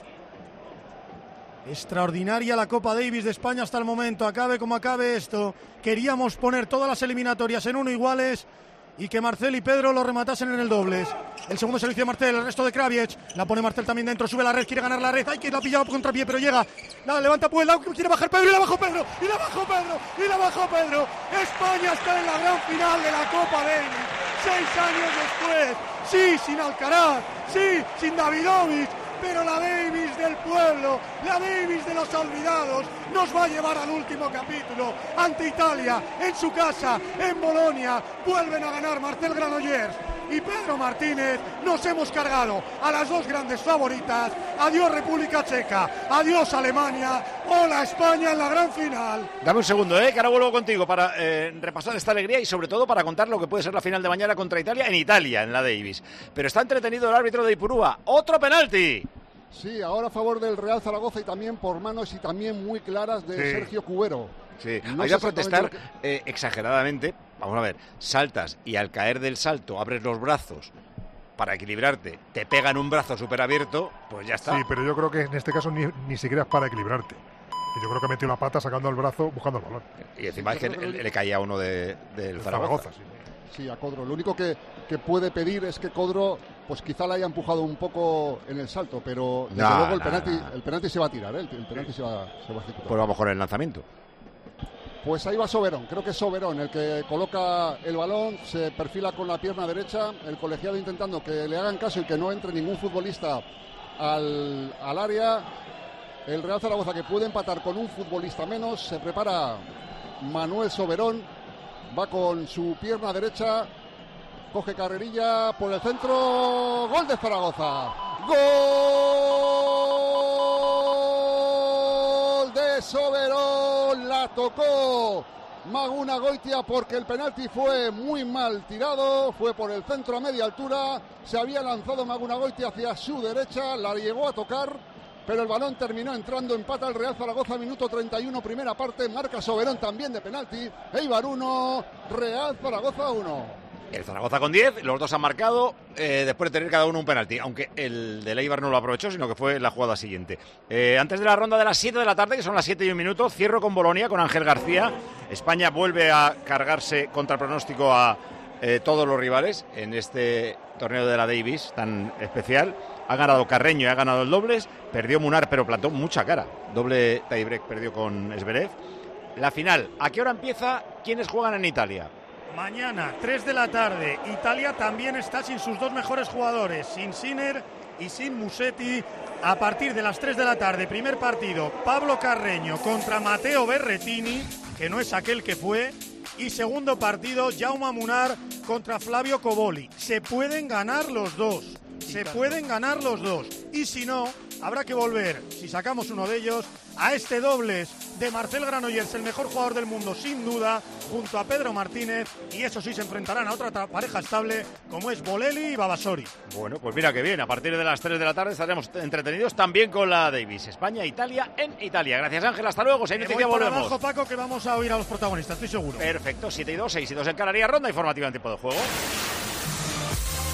Extraordinaria la Copa Davis de España hasta el momento. Acabe como acabe esto. Queríamos poner todas las eliminatorias en 1 iguales y que Marcel y Pedro lo rematasen en el dobles. El segundo servicio de Marcel, el resto de Kraviec. La pone Marcel también dentro, sube la red, quiere ganar la red. Ay, que la ha pillado contrapié, pero llega. La levanta Puebla, quiere bajar Pedro y la bajó Pedro. Y la bajó Pedro, y la bajó Pedro. España está en la gran final de la Copa Davis. 6 años después. Sí, sin Alcaraz. Sí, sin Davidovich. Pero la Davis del pueblo, la Davis de los olvidados, nos va a llevar al último capítulo ante Italia, en su casa, en Bolonia. Vuelven a ganar Marcel Granollers y Pedro Martínez. Nos hemos cargado a las 2 grandes favoritas. Adiós República Checa, adiós Alemania, hola España en la gran final. Dame un segundo, que ahora vuelvo contigo para repasar esta alegría y sobre todo para contar lo que puede ser la final de mañana contra Italia, en la Davis. Pero está entretenido el árbitro de Ipurúa. ¡Otro penalti! Sí, ahora a favor del Real Zaragoza y también por manos y también muy claras de Sergio Cubero. Sí, no hay a protestar exageradamente. Vamos a ver, saltas y al caer del salto abres los brazos para equilibrarte, te pegan un brazo súper abierto, pues ya está. Sí, pero yo creo que en este caso ni siquiera es para equilibrarte. Yo creo que metió la pata sacando el brazo buscando el balón. Y encima es que le caía uno del Zaragoza. Sí, a Codro. Lo único que puede pedir es que Codro, pues quizá le haya empujado un poco en el salto, pero desde luego el penalti se va a tirar, el penalti se va a ejecutar. Pues vamos con el lanzamiento. Pues ahí va Soberón, creo que es Soberón el que coloca el balón, se perfila con la pierna derecha, el colegiado intentando que le hagan caso y que no entre ningún futbolista al área. El Real Zaragoza, que puede empatar con un futbolista menos, se prepara Manuel Soberón, va con su pierna derecha, coge carrerilla por el centro, gol de Zaragoza, gol de Soberón, la tocó Maguna Goitia porque el penalti fue muy mal tirado, fue por el centro a media altura, se había lanzado Maguna Goitia hacia su derecha, la llegó a tocar, pero el balón terminó entrando, empata el Real Zaragoza, minuto 31, primera parte, marca Soberón también de penalti, Eibar 1, Real Zaragoza 1. El Zaragoza con 10, los dos han marcado después de tener cada uno un penalti, aunque el del Eibar no lo aprovechó, sino que fue la jugada siguiente. Antes de la ronda de las 7 de la tarde, que son las 7 y 1 minuto, cierro con Bolonia, con Ángel García. España vuelve a cargarse contra pronóstico a todos los rivales en este torneo de la Davis tan especial. Ha ganado Carreño y ha ganado el dobles, perdió Munar pero plantó mucha cara, doble tiebreak perdió con Zverev. La final, ¿a qué hora empieza? ¿Quiénes juegan en Italia? Mañana, 3 de la tarde, Italia también está sin sus 2 mejores jugadores, sin Sinner y sin Musetti. A partir de las 3 de la tarde, primer partido, Pablo Carreño contra Matteo Berrettini, que no es aquel que fue, y segundo partido, Jaume Munar contra Flavio Coboli. Se pueden ganar los dos. Y si no, habrá que volver, si sacamos uno de ellos, a este dobles de Marcel Granollers, el mejor jugador del mundo sin duda, junto a Pedro Martínez, y eso sí se enfrentarán a otra pareja estable como es Bolelli y Babasori. Bueno, pues mira que bien, a partir de las 3 de la tarde estaremos entretenidos también con la Davis. España-Italia en Italia. Gracias Ángel, hasta luego, si hay noticia volvemos. Abajo, Paco, que vamos a oír a los protagonistas, estoy seguro. Perfecto, 7 y 2, 6 y 2 en Canarias, ronda informativa en tiempo de juego.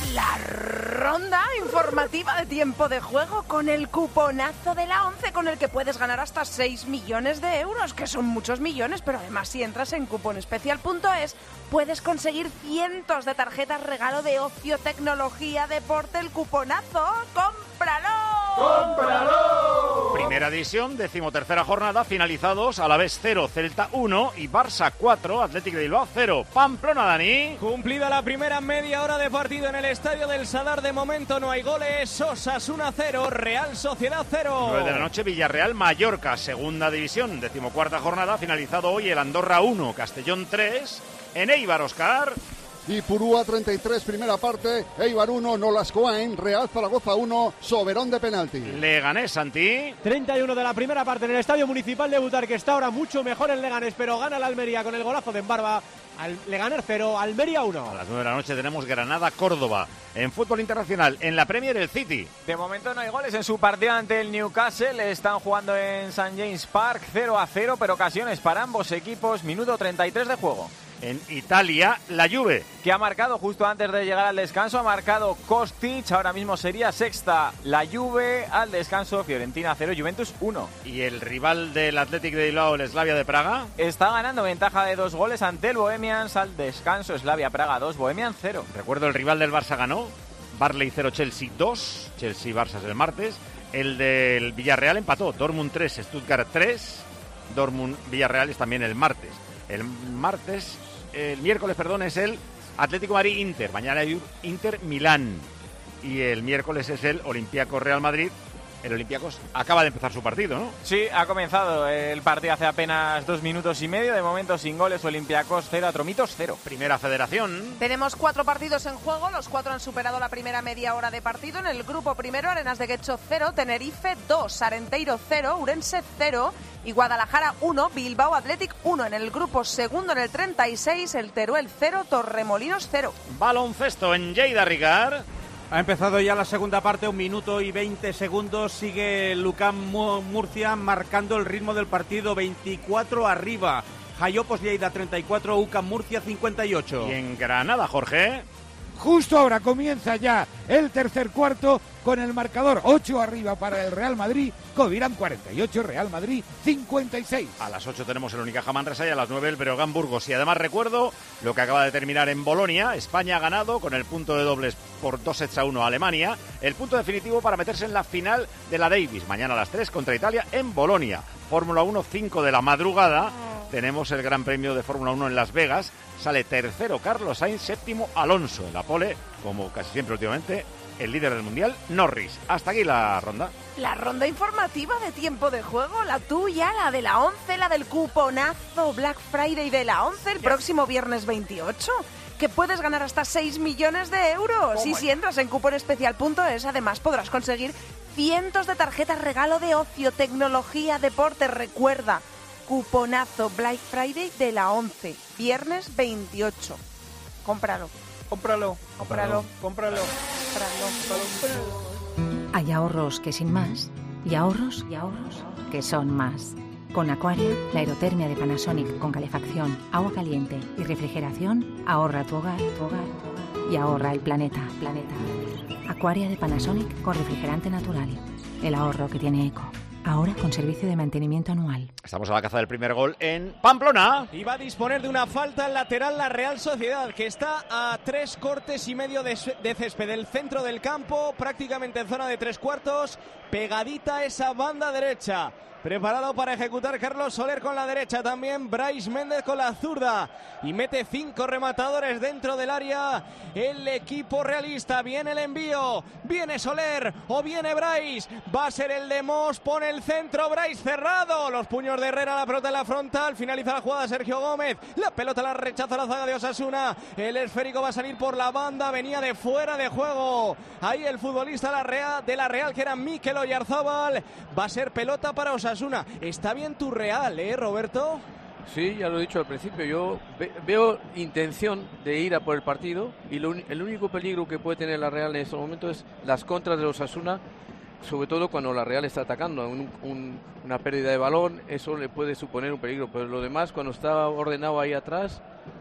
La ronda informativa de tiempo de juego con el cuponazo de la 11 con el que puedes ganar hasta 6 millones de euros, que son muchos millones, pero además si entras en cuponespecial.es puedes conseguir cientos de tarjetas regalo de ocio, tecnología, deporte. El cuponazo, ¡cómpralo! ¡Cómpralo! Primera división, 13ª jornada, finalizados: Alavés 0, Celta 1 y Barça 4, Athletic de Bilbao 0. Pamplona, Dani. Cumplida la primera media hora de partido en el estadio del Sadar, de momento no hay goles. Osasuna 0, Real Sociedad 0. 9 de la noche, Villarreal Mallorca, segunda división, 14ª jornada, finalizado hoy el Andorra 1, Castellón 3, en Eibar, Óscar. Y Purúa 33, primera parte, Eibar 1, Nolascoain, Real Zaragoza 1, Soberón de penalti. Leganés, Santi. 31 de la primera parte en el Estadio Municipal de Butarque, está ahora mucho mejor el Leganés, pero gana la Almería con el golazo de Embarba. Leganés 0, Almería 1. A las 9 de la noche tenemos Granada-Córdoba. En fútbol internacional, en la Premier, el City. De momento no hay goles en su partido ante el Newcastle. Están jugando en St. James Park, 0-0, pero ocasiones para ambos equipos. Minuto 33 de juego. En Italia, la Juve, que ha marcado justo antes de llegar al descanso, ha marcado Kostic, ahora mismo sería sexta la Juve. Al descanso, Fiorentina 0, Juventus 1. Y el rival del Athletic de Bilbao, el Slavia de Praga, está ganando ventaja de 2 goles ante el Bohemians. Al descanso, Slavia Praga 2, Bohemians 0. Recuerdo, el rival del Barça ganó, Barley 0, Chelsea 2, Chelsea-Barça es el martes. El del Villarreal empató, Dortmund 3, Stuttgart 3, Dortmund-Villarreal es también el martes. El miércoles, es el Atlético Madrid-Inter. Mañana hay Inter-Milán. Y el miércoles es el Olympiacos-Real Madrid. El Olympiacos acaba de empezar su partido, ¿no? Sí, ha comenzado el partido hace apenas 2 minutos y medio. De momento sin goles, Olympiacos 0, Atromitos 0. Primera Federación. Tenemos 4 partidos en juego. Los 4 han superado la primera media hora de partido. En el grupo primero, Arenas de Guecho 0, Tenerife 2, Arenteiro 0, Urense 0 y Guadalajara 1, Bilbao Athletic 1. En el grupo segundo, en el 36, el Teruel 0, Torremolinos 0. Baloncesto en Lleida, Ricard. Ha empezado ya la segunda parte, 1 minuto y 20 segundos. Sigue Lucam Murcia marcando el ritmo del partido, 24 arriba. Jaiopos Lleida 34, UCAM Murcia 58. Y en Granada, Jorge. Justo ahora comienza ya el tercer cuarto con el marcador 8 arriba para el Real Madrid, Covirán 48, Real Madrid 56. A las 8 tenemos el Unicaja Manresa y a las 9 el Breogán Burgos. Y además recuerdo lo que acaba de terminar en Bolonia. España ha ganado con el punto de dobles por 2-1 a Alemania. El punto definitivo para meterse en la final de la Davis. Mañana a las 3 contra Italia en Bolonia. Fórmula 1, 5 de la madrugada. Tenemos el Gran Premio de Fórmula 1 en Las Vegas. Sale tercero Carlos Sainz, séptimo Alonso. En la pole, como casi siempre últimamente, el líder del Mundial, Norris. Hasta aquí la ronda. La ronda informativa de tiempo de juego, la tuya, la de la 11, la del cuponazo Black Friday de la 11, el próximo viernes 28. Que puedes ganar hasta 6 millones de euros. Y si entras en cuponespecial.es, además podrás conseguir cientos de tarjetas regalo de ocio, tecnología, deporte. Recuerda, cuponazo Black Friday de la 11, viernes 28. Cómpralo. Cómpralo. Cómpralo. Cómpralo. Hay ahorros que sin más y ahorros que son más. Con Aquaria, la aerotermia de Panasonic con calefacción, agua caliente y refrigeración ahorra tu hogar y ahorra el planeta. Aquaria de Panasonic con refrigerante natural. El ahorro que tiene eco. Ahora con servicio de mantenimiento anual. Estamos a la caza del primer gol en Pamplona. Y va a disponer de una falta lateral la Real Sociedad, que está a 3 cortes y medio de césped del centro del campo, prácticamente en zona de 3/4, pegadita a esa banda derecha. Preparado para ejecutar Carlos Soler con la derecha, también Brais Méndez con la zurda. Y mete 5 rematadores dentro del área el equipo realista. Viene el envío, viene Soler o viene Brais. Va a ser el de Mos, pone el centro, Brais cerrado. Los puños de Herrera, la pelota en la frontal. Finaliza la jugada Sergio Gómez. La pelota la rechaza la zaga de Osasuna. El esférico va a salir por la banda, venía de fuera de juego. Ahí el futbolista de la Real, que era Mikel Oyarzábal. Va a ser pelota para Osasuna. Está bien tu Real, Roberto. Sí, ya lo he dicho al principio, yo veo intención de ir a por el partido y el único peligro que puede tener la Real en estos momentos es las contras de Osasuna, sobre todo cuando la Real está atacando. Una pérdida de balón, eso le puede suponer un peligro, pero lo demás, cuando está ordenado ahí atrás,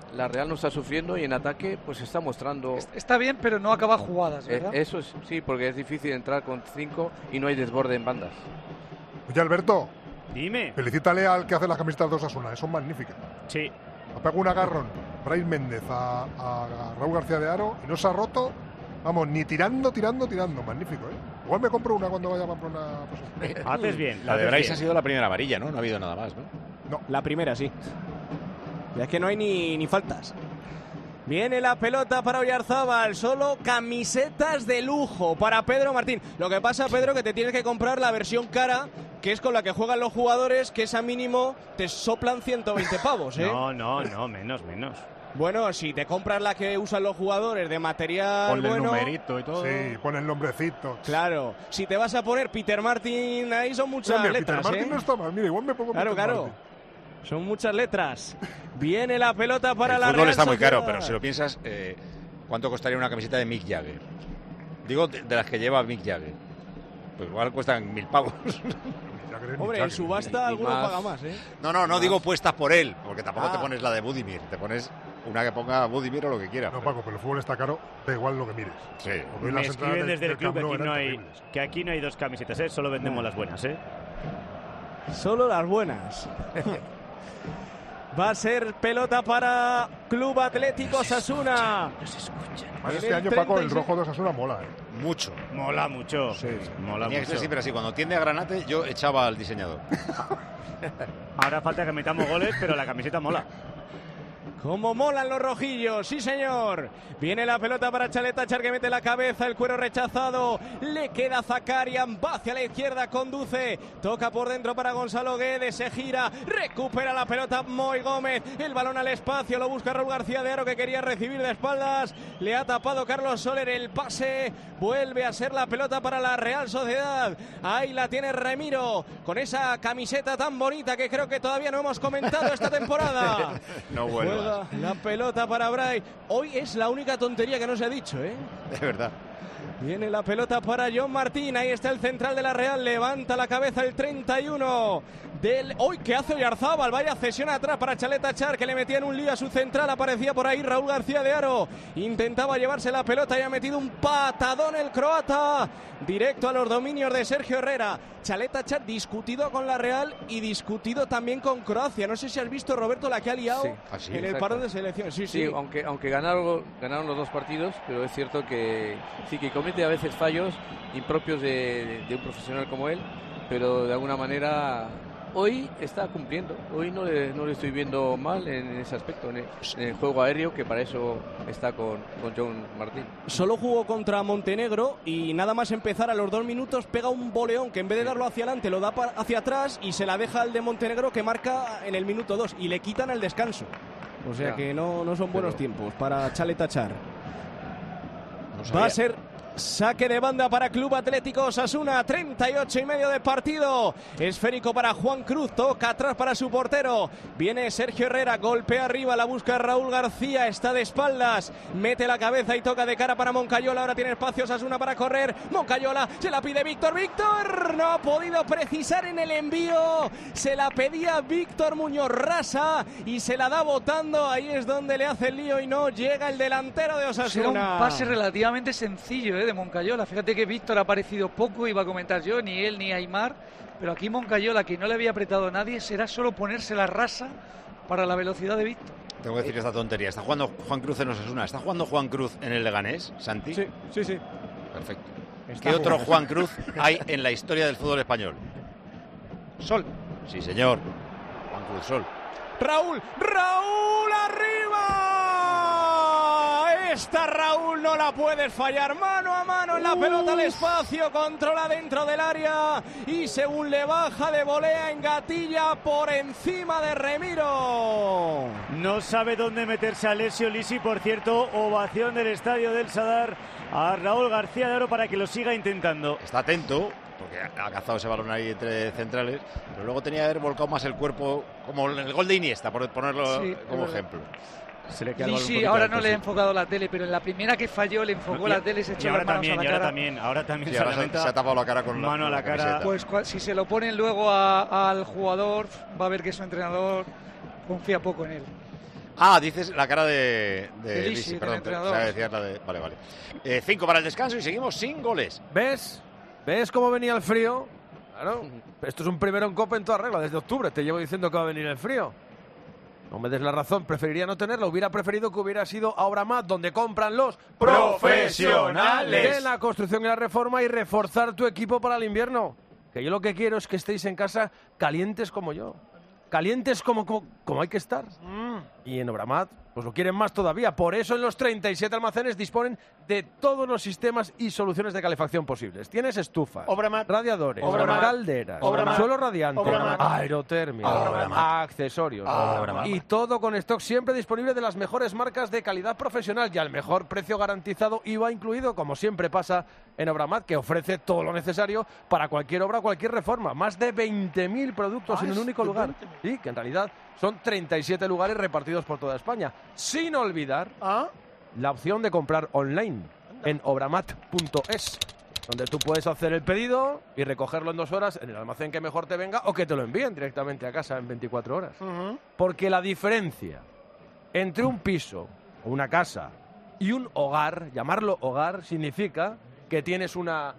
la Real no está sufriendo y en ataque pues está mostrando... Está bien, pero no acaba jugadas, ¿verdad? Eso es, sí, porque es difícil entrar con 5 y no hay desborde en bandas. Oye, Alberto. Dime. Felicítale al que hace las camisetas de Osasuna, son magníficas. Sí. Ha pegado un agarrón Brais Méndez a Raúl García de Haro y no se ha roto, vamos, ni tirando. Magnífico, ¿eh? Igual me compro una cuando vaya a comprar una... Haces bien. La de Brais ha sido la primera amarilla, ¿no? No ha habido nada más, ¿no? No. La primera, sí. Ya es que no hay ni faltas. Viene la pelota para Oyarzábal, solo camisetas de lujo para Pedro Martín. Lo que pasa, Pedro, que te tienes que comprar la versión cara, que es con la que juegan los jugadores, que esa mínimo te soplan 120 pavos, ¿eh? No, menos. Bueno, si te compras la que usan los jugadores de material ponle bueno... el numerito y todo. Sí, pon el nombrecito. Claro, si te vas a poner Peter Martin, ahí son muchas letras, Peter Martin no está mal, mira, igual me pongo Claro. Martin. Son muchas letras. Viene la pelota para la El fútbol Real está muy Sociedad. caro, pero si lo piensas, ¿cuánto costaría una camiseta de Mick Jagger? Digo, de las que lleva Mick Jagger. Pues igual cuestan 1.000 pavos. Hombre, en subasta alguno paga más, ¿eh? No digo puestas por él, porque tampoco te pones la de Budimir. Te pones una que ponga Budimir o lo que quiera. No, Paco, pero el fútbol está caro, da igual lo que mires. Sí. Me escriben desde el club que aquí no hay dos camisetas, ¿eh? Solo vendemos las buenas, ¿eh? Solo las buenas. Va a ser pelota para Club Atlético Osasuna. Más este año, Paco, el rojo de Osasuna mola, ¿eh? Mucho. Mola mucho. Sí. Mola Tenía que mucho. ser siempre así. Cuando tiende a granate, yo echaba al diseñador. Ahora falta que metamos goles, pero la camiseta mola. Como molan los rojillos, sí señor. Viene la pelota para Chaletachar, que mete la cabeza, el cuero rechazado. Le queda Zakarian, va hacia la izquierda, conduce. Toca por dentro para Gonzalo Guedes, se gira, recupera la pelota Moy Gómez. El balón al espacio, lo busca Raúl García de Haro, que quería recibir de espaldas. Le ha tapado Carlos Soler el pase. Vuelve a ser la pelota para la Real Sociedad. Ahí la tiene Remiro, con esa camiseta tan bonita que creo que todavía no hemos comentado esta temporada. No vuelvas. La pelota para Brais. Hoy es la única tontería que no se ha dicho, ¿eh? De verdad. Viene la pelota para John Martín. Ahí está el central de la Real. Levanta la cabeza el 31 del... ¡Hoy que hace Oyarzábal! Vaya cesión atrás para Chaletachar, que le metía en un lío a su central. Aparecía por ahí Raúl García de Haro. Intentaba llevarse la pelota y ha metido un patadón el croata. Directo a los dominios de Sergio Herrera. Chaletachar discutido con la Real y discutido también con Croacia. No sé si has visto, Roberto, la que ha liado en el paro de selección. Sí. Aunque ganaron los dos partidos, pero es cierto que sí que comete a veces fallos impropios de un profesional como él, pero de alguna manera hoy está cumpliendo. Hoy no le estoy viendo mal en ese aspecto, en el juego aéreo, que para eso está con John Martín. Solo jugó contra Montenegro y nada más empezar a los 2 minutos pega un boleón que en vez de darlo hacia adelante lo da hacia atrás y se la deja al de Montenegro, que marca en el minuto 2 y le quitan el descanso. O sea que no son buenos tiempos para Chaletachar. Va a ser saque de banda para Club Atlético Osasuna, 38,5 de partido. Esférico para Juan Cruz, toca atrás para su portero. Viene Sergio Herrera, golpea arriba, la busca Raúl García, está de espaldas, mete la cabeza y toca de cara para Moncayola. Ahora tiene espacio Osasuna para correr. Moncayola se la pide Víctor. No ha podido precisar en el envío. Se la pedía Víctor Muñoz Rasa y se la da botando. Ahí es donde le hace el lío y no llega el delantero de Osasuna. Era un pase relativamente sencillo, de Moncayola. Fíjate que Víctor ha aparecido poco, iba a comentar yo, ni él ni Aimar, pero aquí Moncayola, que no le había apretado a nadie, será solo ponerse la rasa para la velocidad de Víctor. Tengo que decir esta tontería. ¿Está jugando Juan Cruz en Osasuna? ¿Está jugando Juan Cruz en el Leganés, Santi? Sí. Perfecto. Está ¿Qué otro jugando. Juan Cruz hay en la historia del fútbol español? Sol. Sí, señor. Juan Cruz Sol. Raúl arriba. Esta Raúl no la puedes fallar. Mano a mano en la pelota al espacio, controla dentro del área y según le baja de volea en gatilla por encima de Remiro. No sabe dónde meterse Alessio Lisi, por cierto, ovación del estadio del Sadar a Raúl García de Haro para que lo siga intentando. Está atento, porque ha cazado ese balón ahí entre centrales, pero luego tenía que haber volcado más el cuerpo, como el gol de Iniesta, por ponerlo como ejemplo. Se le queda Y sí, ahora no le he enfocado la tele, pero en la primera que falló le enfocó la tele y se echó las manos a la cara. Ahora también Sí, ahora se ha tapado la cara con mano a la cara. Pues si se lo ponen luego al jugador, va a ver que su entrenador confía poco en él. Ah, dices la cara de Lisi, perdón, entrenador. decías la de... Vale. 5 para el descanso y seguimos sin goles. ¿Ves? ¿Ves cómo venía el frío? Claro, esto es un primero en Copa en toda regla. Desde octubre te llevo diciendo que va a venir el frío. No me des la razón, preferiría no tenerlo. Hubiera preferido que hubiera sido a Obramat, donde compran los profesionales de la construcción y la reforma, y reforzar tu equipo para el invierno. Que yo lo que quiero es que estéis en casa calientes como yo. Calientes como hay que estar. Y en Obramat, pues lo quieren más todavía. Por eso en los 37 almacenes disponen de todos los sistemas y soluciones de calefacción posibles. Tienes estufas, radiadores, calderas, suelo radiante, aerotermia, accesorios. Y todo con stock siempre disponible de las mejores marcas de calidad profesional y al mejor precio garantizado, IVA incluido, como siempre pasa en Obramat, que ofrece todo lo necesario para cualquier obra o cualquier reforma. Más de 20.000 productos en un único lugar. Sí, que en realidad son 37 lugares repartidos por toda España. Sin olvidar la opción de comprar online en obramat.es, donde tú puedes hacer el pedido y recogerlo en 2 horas en el almacén que mejor te venga, o que te lo envíen directamente a casa en 24 horas. Porque la diferencia entre un piso, una casa y un hogar, llamarlo hogar, significa que tienes una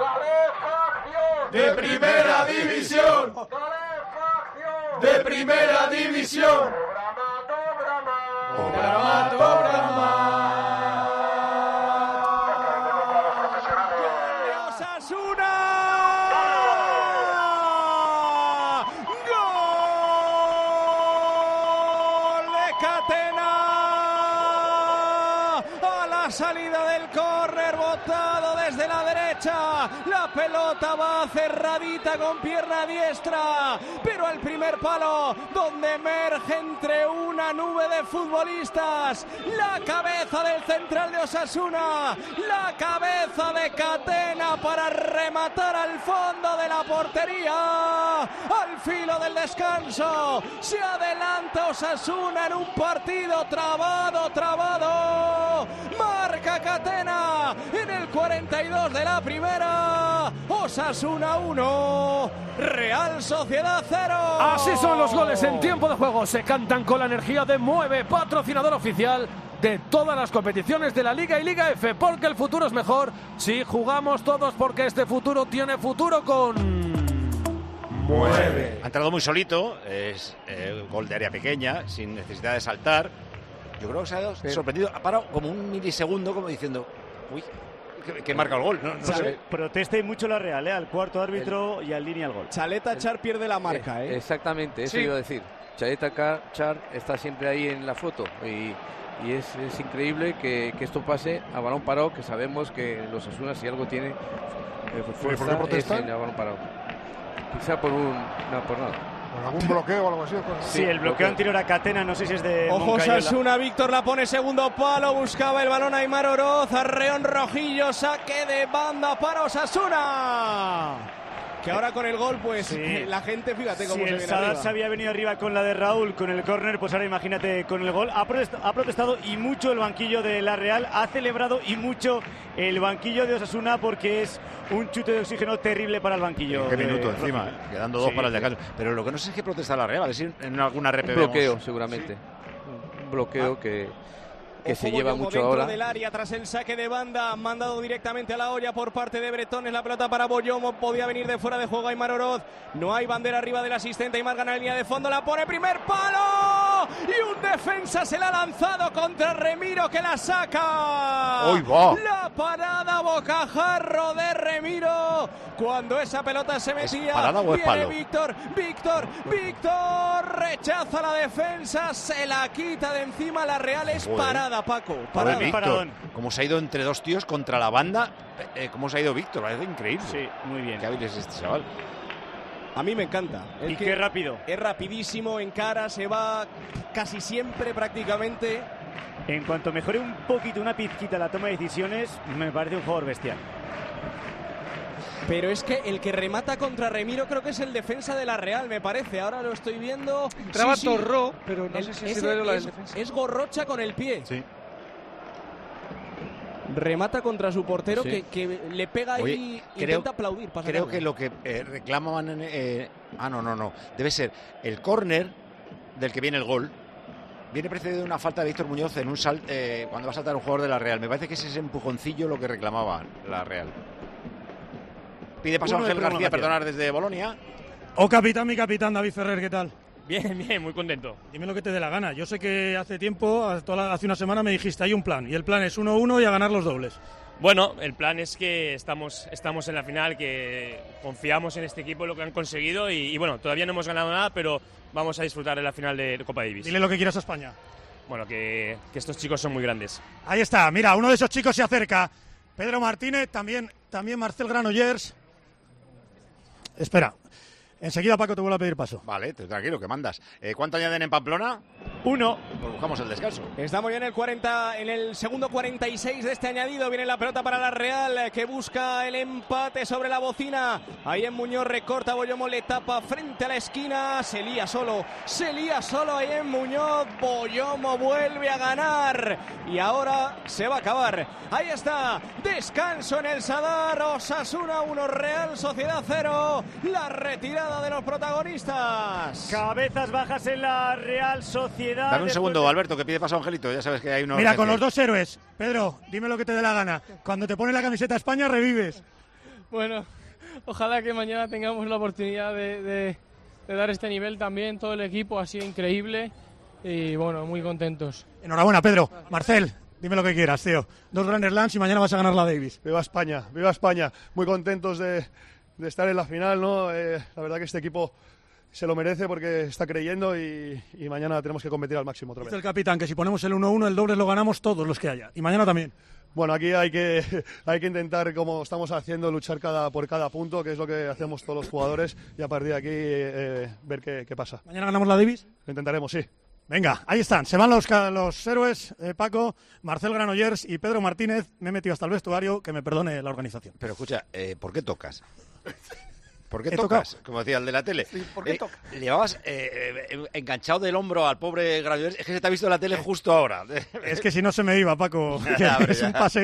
¡de primera división! ¡De primera división! Obramat, ¡Osasuna! ¡Gol de Catena! A la salida del córner, botado desde la derecha. La pelota va cerradita con pierna diestra, pero al primer palo, donde emerge entre una nube de futbolistas la cabeza del central de Osasuna, la cabeza de Catena para rematar al fondo de la portería. Al filo del descanso se adelanta Osasuna en un partido trabado. Marca Catena en el 42 de la primera. Osasuna 1, Real Sociedad 0. Así son los goles en tiempo de juego. Se cantan con la energía de Mueve, patrocinador oficial de todas las competiciones de la Liga y Liga F, porque el futuro es mejor si jugamos todos, porque este futuro tiene futuro con Mueve. Ha entrado muy solito, es gol de área pequeña, sin necesidad de saltar. Yo creo que se ha sorprendido, ha parado como un milisegundo, como diciendo, uy, que marca el gol. No sé. Protesta y mucho la Real, al cuarto árbitro y al línea al gol. Chaleta Char pierde la marca, Exactamente, eso iba a decir. Chaleta Char está siempre ahí en la foto y es increíble que esto pase a balón parado, que sabemos que los Osasuna, si algo tiene fuerza, ¿Por qué protestan? es en el balón parado. Quizá por nada. ¿Con algún bloqueo o algo así? Sí, el bloqueo anterior a Catena, no sé si es de Ojo, Osasuna, Víctor la pone segundo palo, buscaba el balón Aimar Oroz, Arreón Rojillo, saque de banda para Osasuna. Que ahora con el gol, pues la gente, fíjate cómo se viene Sadar arriba. se había venido arriba con la de Raúl, con el córner, pues ahora imagínate con el gol. Ha protestado y mucho el banquillo de la Real, ha celebrado y mucho el banquillo de Osasuna, porque es un chute de oxígeno terrible para el banquillo. Qué minuto encima, quedando 2 para el descanso. Pero lo que no sé es que protesta la Real, a ver si en alguna RP Un bloqueo, seguramente. Un bloqueo que se lleva mucho dentro ahora. del área tras el saque de banda, mandado directamente a la olla por parte de Bretones, la pelota para Boyomo, podía venir de fuera de juego Aimar Oroz, no hay bandera arriba del asistente, Aimar gana la línea de fondo, la pone primer palo y un defensa se la ha lanzado contra Remiro, que la saca. ¡Hoy va! La parada bocajarro de Remiro, cuando esa pelota se metía. ¿Es parada o es Viene palo? Víctor rechaza la defensa, se la quita de encima, la Real es Joder. parada, Paco. Joder, Víctor, Paradón. cómo se ha ido entre 2 tíos contra la banda, cómo se ha ido Víctor, parece increíble. Sí, muy bien. Qué hábil es este chaval. A mí me encanta. Y qué rápido. Es rapidísimo, encara, se va casi siempre prácticamente. En cuanto mejore un poquito, una pizquita la toma de decisiones, me parece un jugador bestial. Pero es que el que remata contra Remiro creo que es el defensa de la Real, me parece. Ahora lo estoy viendo. Entraba Torró, pero no sé si ese sirve la del defensa. es Gorrocha con el pie. Sí. Remata contra su portero, Sí. que le pega Oye, y creo- intenta aplaudir. para Creo sacarlo. que lo que reclamaban no. Debe ser el córner del que viene el gol. viene precedido de una falta de Víctor Muñoz en un cuando va a saltar un jugador de la Real. Me parece que es ese empujoncillo lo que reclamaba la Real. Pide paso Ángel García, perdonar, desde Bolonia. Oh, capitán, mi capitán, David Ferrer, ¿qué tal? Bien, bien, muy contento. Dime lo que te dé la gana. Yo sé que hace tiempo, hace una semana me dijiste, hay un plan, y el plan es 1-1 y a ganar los dobles. Bueno, el plan es que estamos en la final, que confiamos en este equipo, lo que han conseguido, y bueno, todavía no hemos ganado nada, pero vamos a disfrutar de la final de Copa Davis. Dile lo que quieras a España. Bueno, que estos chicos son muy grandes. Ahí está, mira, uno de esos chicos se acerca. Pedro Martínez, también Marcel Granollers. Espera. Enseguida, Paco, te vuelvo a pedir paso. Vale, tranquilo, que mandas. ¿Cuánto añaden en Pamplona? 1. Pues buscamos el descanso. Estamos ya en el segundo 46 de este añadido. Viene la pelota para la Real, que busca el empate sobre la bocina. Ahí en Muñoz recorta, Boyomo le tapa frente a la esquina. Se lía solo ahí en Muñoz. Boyomo vuelve a ganar. Y ahora se va a acabar. Ahí está, descanso en el Sadar. Osasuna 1, Real Sociedad 0. La retirada de los protagonistas. Cabezas bajas en la Real Sociedad. Dame un segundo, Alberto, que pide paso a Angelito. Ya sabes que hay uno. Mira, con los dos héroes. Pedro, dime lo que te dé la gana. Cuando te pones la camiseta de España, revives. Bueno, ojalá que mañana tengamos la oportunidad de dar este nivel también. Todo el equipo ha sido increíble y bueno, muy contentos. Enhorabuena, Pedro. Marcel, dime lo que quieras, tío. 2 Grand Slams y mañana vas a ganar la Davis. Viva España, viva España. Muy contentos de estar en la final, ¿no? La verdad que este equipo se lo merece porque está creyendo y mañana tenemos que competir al máximo otra vez. Dice el capitán que si ponemos el 1-1, el doble lo ganamos todos los que haya. Y mañana también. Bueno, aquí hay que intentar, como estamos haciendo, luchar por cada punto, que es lo que hacemos todos los jugadores, y a partir de aquí ver qué pasa. ¿Mañana ganamos la Davis? Lo intentaremos, sí. Venga, ahí están, se van los héroes, Paco, Marcel Granollers y Pedro Martínez. Me he metido hasta el vestuario, que me perdone la organización. Pero escucha, ¿por qué tocas? ¿Por qué tocas? Como decía el de la tele. Sí, ¿por qué tocas? Llevabas enganchado del hombro al pobre Granollers. Es que se te ha visto en la tele justo ahora. Es que si no se me iba, Paco. Es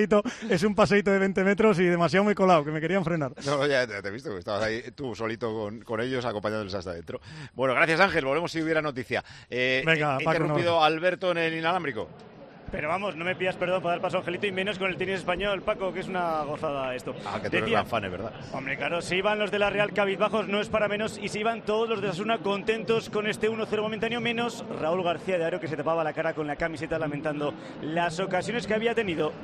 un paseíto de 20 metros y demasiado muy colado, que me querían frenar. No, ya te he visto, que estabas ahí tú solito con ellos acompañándoles hasta adentro. Bueno, gracias, Ángel. Volvemos si hubiera noticia. Venga, he Paco, interrumpido a Alberto en el inalámbrico. Pero vamos, no me pidas perdón por dar paso a Angelito, y menos con el tenis español, Paco, que es una gozada esto. Ah, que tú eres gran fan, ¿verdad? Hombre, claro, si iban los de la Real cabizbajos, no es para menos, y si iban todos los de Osasuna contentos con este 1-0 momentáneo, menos Raúl García de Aro, que se tapaba la cara con la camiseta lamentando las ocasiones que había tenido.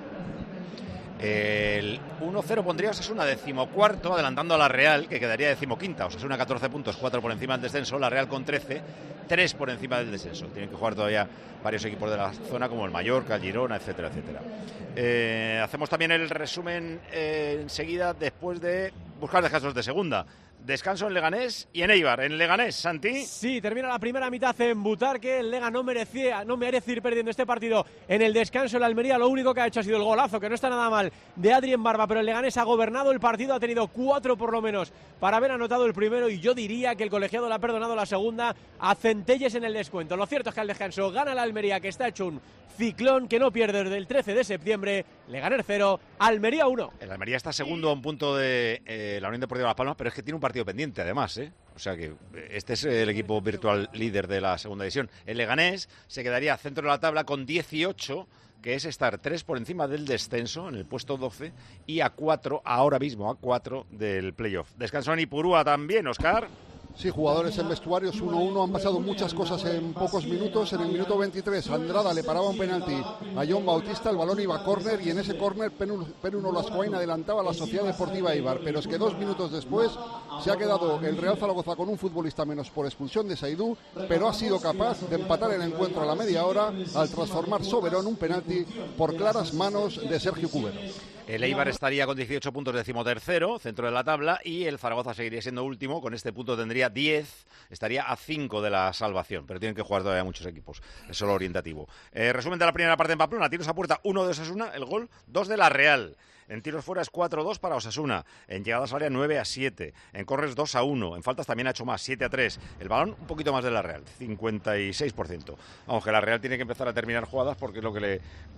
El 1-0 pondría a Osasuna 14º, adelantando a la Real, que quedaría 15ª. Osasuna 14 puntos, 4 por encima del descenso. La Real con 13, 3 por encima del descenso. Tienen que jugar todavía varios equipos de la zona, como el Mallorca, el Girona, etcétera, etcétera. Hacemos también el resumen enseguida, después de buscar descansos de segunda. Descanso en Leganés y en Eibar. En Leganés, Santi. Sí, termina la primera mitad en Butarque. El Lega no merece ir perdiendo este partido. En el descanso, el Almería lo único que ha hecho ha sido el golazo, que no está nada mal, de Adrien Barba, pero el Leganés ha gobernado el partido, ha tenido 4 por lo menos para haber anotado el primero, y yo diría que el colegiado le ha perdonado la segunda a Centelles en el descuento. Lo cierto es que al descanso gana el Almería, que está hecho un ciclón, que no pierde desde el 13 de septiembre. Leganés 0, Almería 1. El Almería está segundo a un punto de la Unión Deportiva Las Palmas, pero es que tiene un partido pendiente además, O sea que este es el equipo virtual líder de la segunda división. El Leganés se quedaría centro de la tabla con 18, que es estar 3 por encima del descenso, en el puesto 12, y a 4, ahora mismo a 4 del playoff. Descansó en Ipurúa también, Óscar. Sí, jugadores en vestuarios 1-1, han pasado muchas cosas en pocos minutos. En el minuto 23, Andrada le paraba un penalti a John Bautista, el balón iba a córner, y en ese córner Penu Olascoain adelantaba a la Sociedad Deportiva Eibar, pero es que 2 minutos después se ha quedado el Real Zaragoza con un futbolista menos por expulsión de Saidú, pero ha sido capaz de empatar el encuentro a la media hora al transformar Soberón un penalti por claras manos de Sergio Cubero. El Eibar estaría con 18 puntos, 13º, centro de la tabla, y el Zaragoza seguiría siendo último. Con este punto tendría 10, estaría a 5 de la salvación, pero tienen que jugar todavía muchos equipos. Es solo orientativo. Resumen de la primera parte en Pamplona. Tiros a puerta, 1 de Osasuna, el gol, 2 de la Real. En tiros fuera es 4-2 para Osasuna. En llegadas al área 9-7. En corners 2-1. En faltas también ha hecho más, 7-3. El balón un poquito más de la Real, 56%. Aunque la Real tiene que empezar a terminar jugadas porque es lo que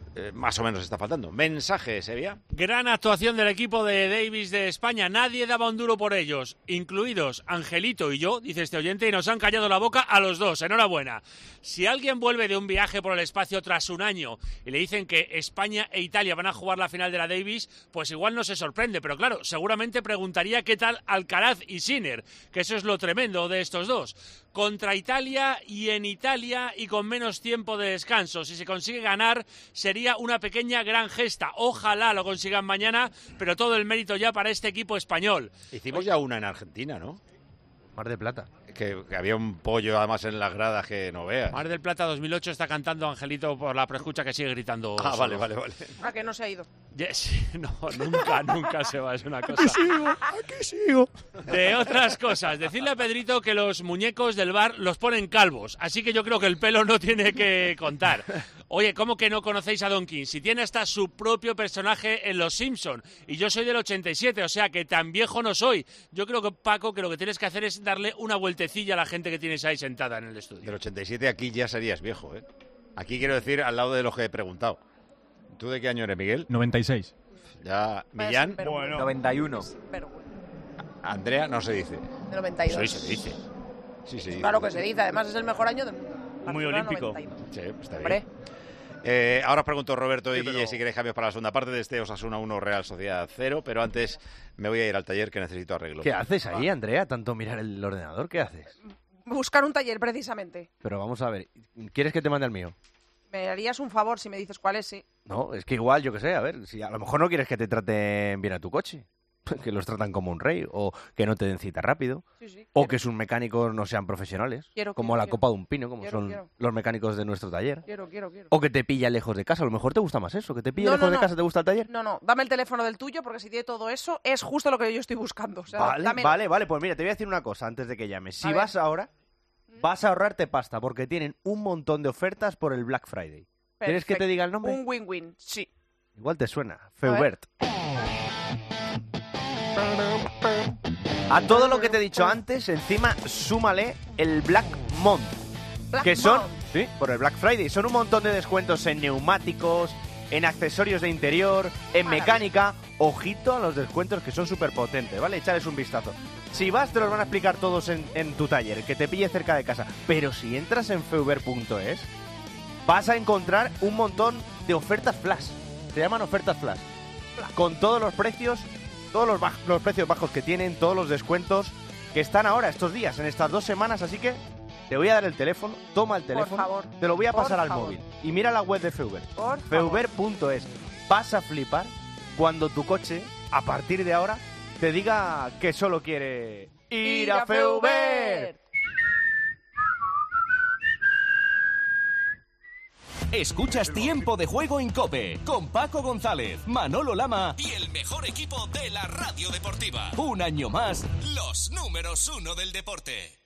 más o menos está faltando. Mensaje, Sevilla. Gran actuación del equipo de Davis de España. Nadie daba un duro por ellos, incluidos Angelito y yo, dice este oyente, y nos han callado la boca a los dos. Enhorabuena. Si alguien vuelve de un viaje por el espacio tras un año y le dicen que España e Italia van a jugar la final de la Davis, pues igual no se sorprende. Pero claro, seguramente preguntaría qué tal Alcaraz y Sinner, que eso es lo tremendo de estos dos. Contra Italia y en Italia y con menos tiempo de descanso. Si se consigue ganar, sería una pequeña gran gesta. Ojalá lo consigan mañana, pero todo el mérito ya para este equipo español. Hicimos ya una en Argentina, ¿no? Mar del Plata. Que había un pollo además en las gradas que no veas. Mar del Plata 2008 está cantando Angelito por la preescucha que sigue gritando. Ah, solo. vale. ¿A que no se ha ido? Yes. No, nunca se va, es una cosa. Aquí sigo. De otras cosas, decirle a Pedrito que los muñecos del bar los ponen calvos, así que yo creo que el pelo no tiene que contar. Oye, ¿cómo que no conocéis a Don King? Si tiene hasta su propio personaje en Los Simpson y yo soy del 87, o sea que tan viejo no soy. Yo creo que, Paco, que lo que tienes que hacer es darle una vueltecilla a la gente que tienes ahí sentada en el estudio. Del 87 aquí ya serías viejo, ¿eh? Aquí quiero decir al lado de los que he preguntado. ¿Tú de qué año eres, Miguel? 96. Ya, Millán. Bueno. 91. Andrea, no se dice. De 92. Sí, se dice. Sí, se dice. Claro que se dice, además es el mejor año del mundo. Muy Barcelona olímpico. 92. Sí, está Hombre. bien. Ahora os pregunto, Roberto y Guille, si queréis cambios para la segunda parte de este Osasuna 1 Real Sociedad 0, pero antes me voy a ir al taller que necesito arreglo. ¿Qué haces ahí, Andrea? ¿Tanto mirar el ordenador? ¿Qué haces? Buscar un taller, precisamente. Pero vamos a ver, ¿quieres que te mande el mío? Me harías un favor si me dices cuál es, sí. No, es que igual, yo qué sé, a ver, si a lo mejor no quieres que te traten bien a tu coche, que los tratan como un rey, o que no te den cita rápido, o que sus mecánicos no sean profesionales, como la copa de un pino, como son los mecánicos de nuestro taller. Quiero. O que te pilla lejos de casa, a lo mejor te gusta más eso, que te pilla lejos de casa, ¿te gusta el taller? No, dame el teléfono del tuyo, porque si tiene todo eso, es justo lo que yo estoy buscando. O sea, Vale, pues mira, te voy a decir una cosa antes de que llames. Si vas ahora, vas a ahorrarte pasta, porque tienen un montón de ofertas por el Black Friday. ¿Quieres que te diga el nombre? Un win-win, sí. Igual te suena. Feubert. A todo lo que te he dicho antes, encima súmale el Black Month. Que son, sí, por el Black Friday, son un montón de descuentos en neumáticos, en accesorios de interior, en mecánica. Ojito a los descuentos que son súper potentes, ¿vale? Echales un vistazo. Si vas, te los van a explicar todos en tu taller, que te pille cerca de casa. Pero si entras en feubert.es, vas a encontrar un montón de ofertas flash. Se llaman ofertas flash. Con todos los precios, los precios bajos que tienen, todos los descuentos que están ahora, estos días, en estas 2 semanas. Así que te voy a dar el teléfono, toma el teléfono, favor, te lo voy a pasar al favor. móvil. Y mira la web de Feubert. Feubert.es. Vas a flipar cuando tu coche, a partir de ahora, te diga que solo quiere ir a Feubert. Escuchas Tiempo de Juego en COPE con Paco González, Manolo Lama y el mejor equipo de la radio deportiva. Un año más, los números 1 del deporte.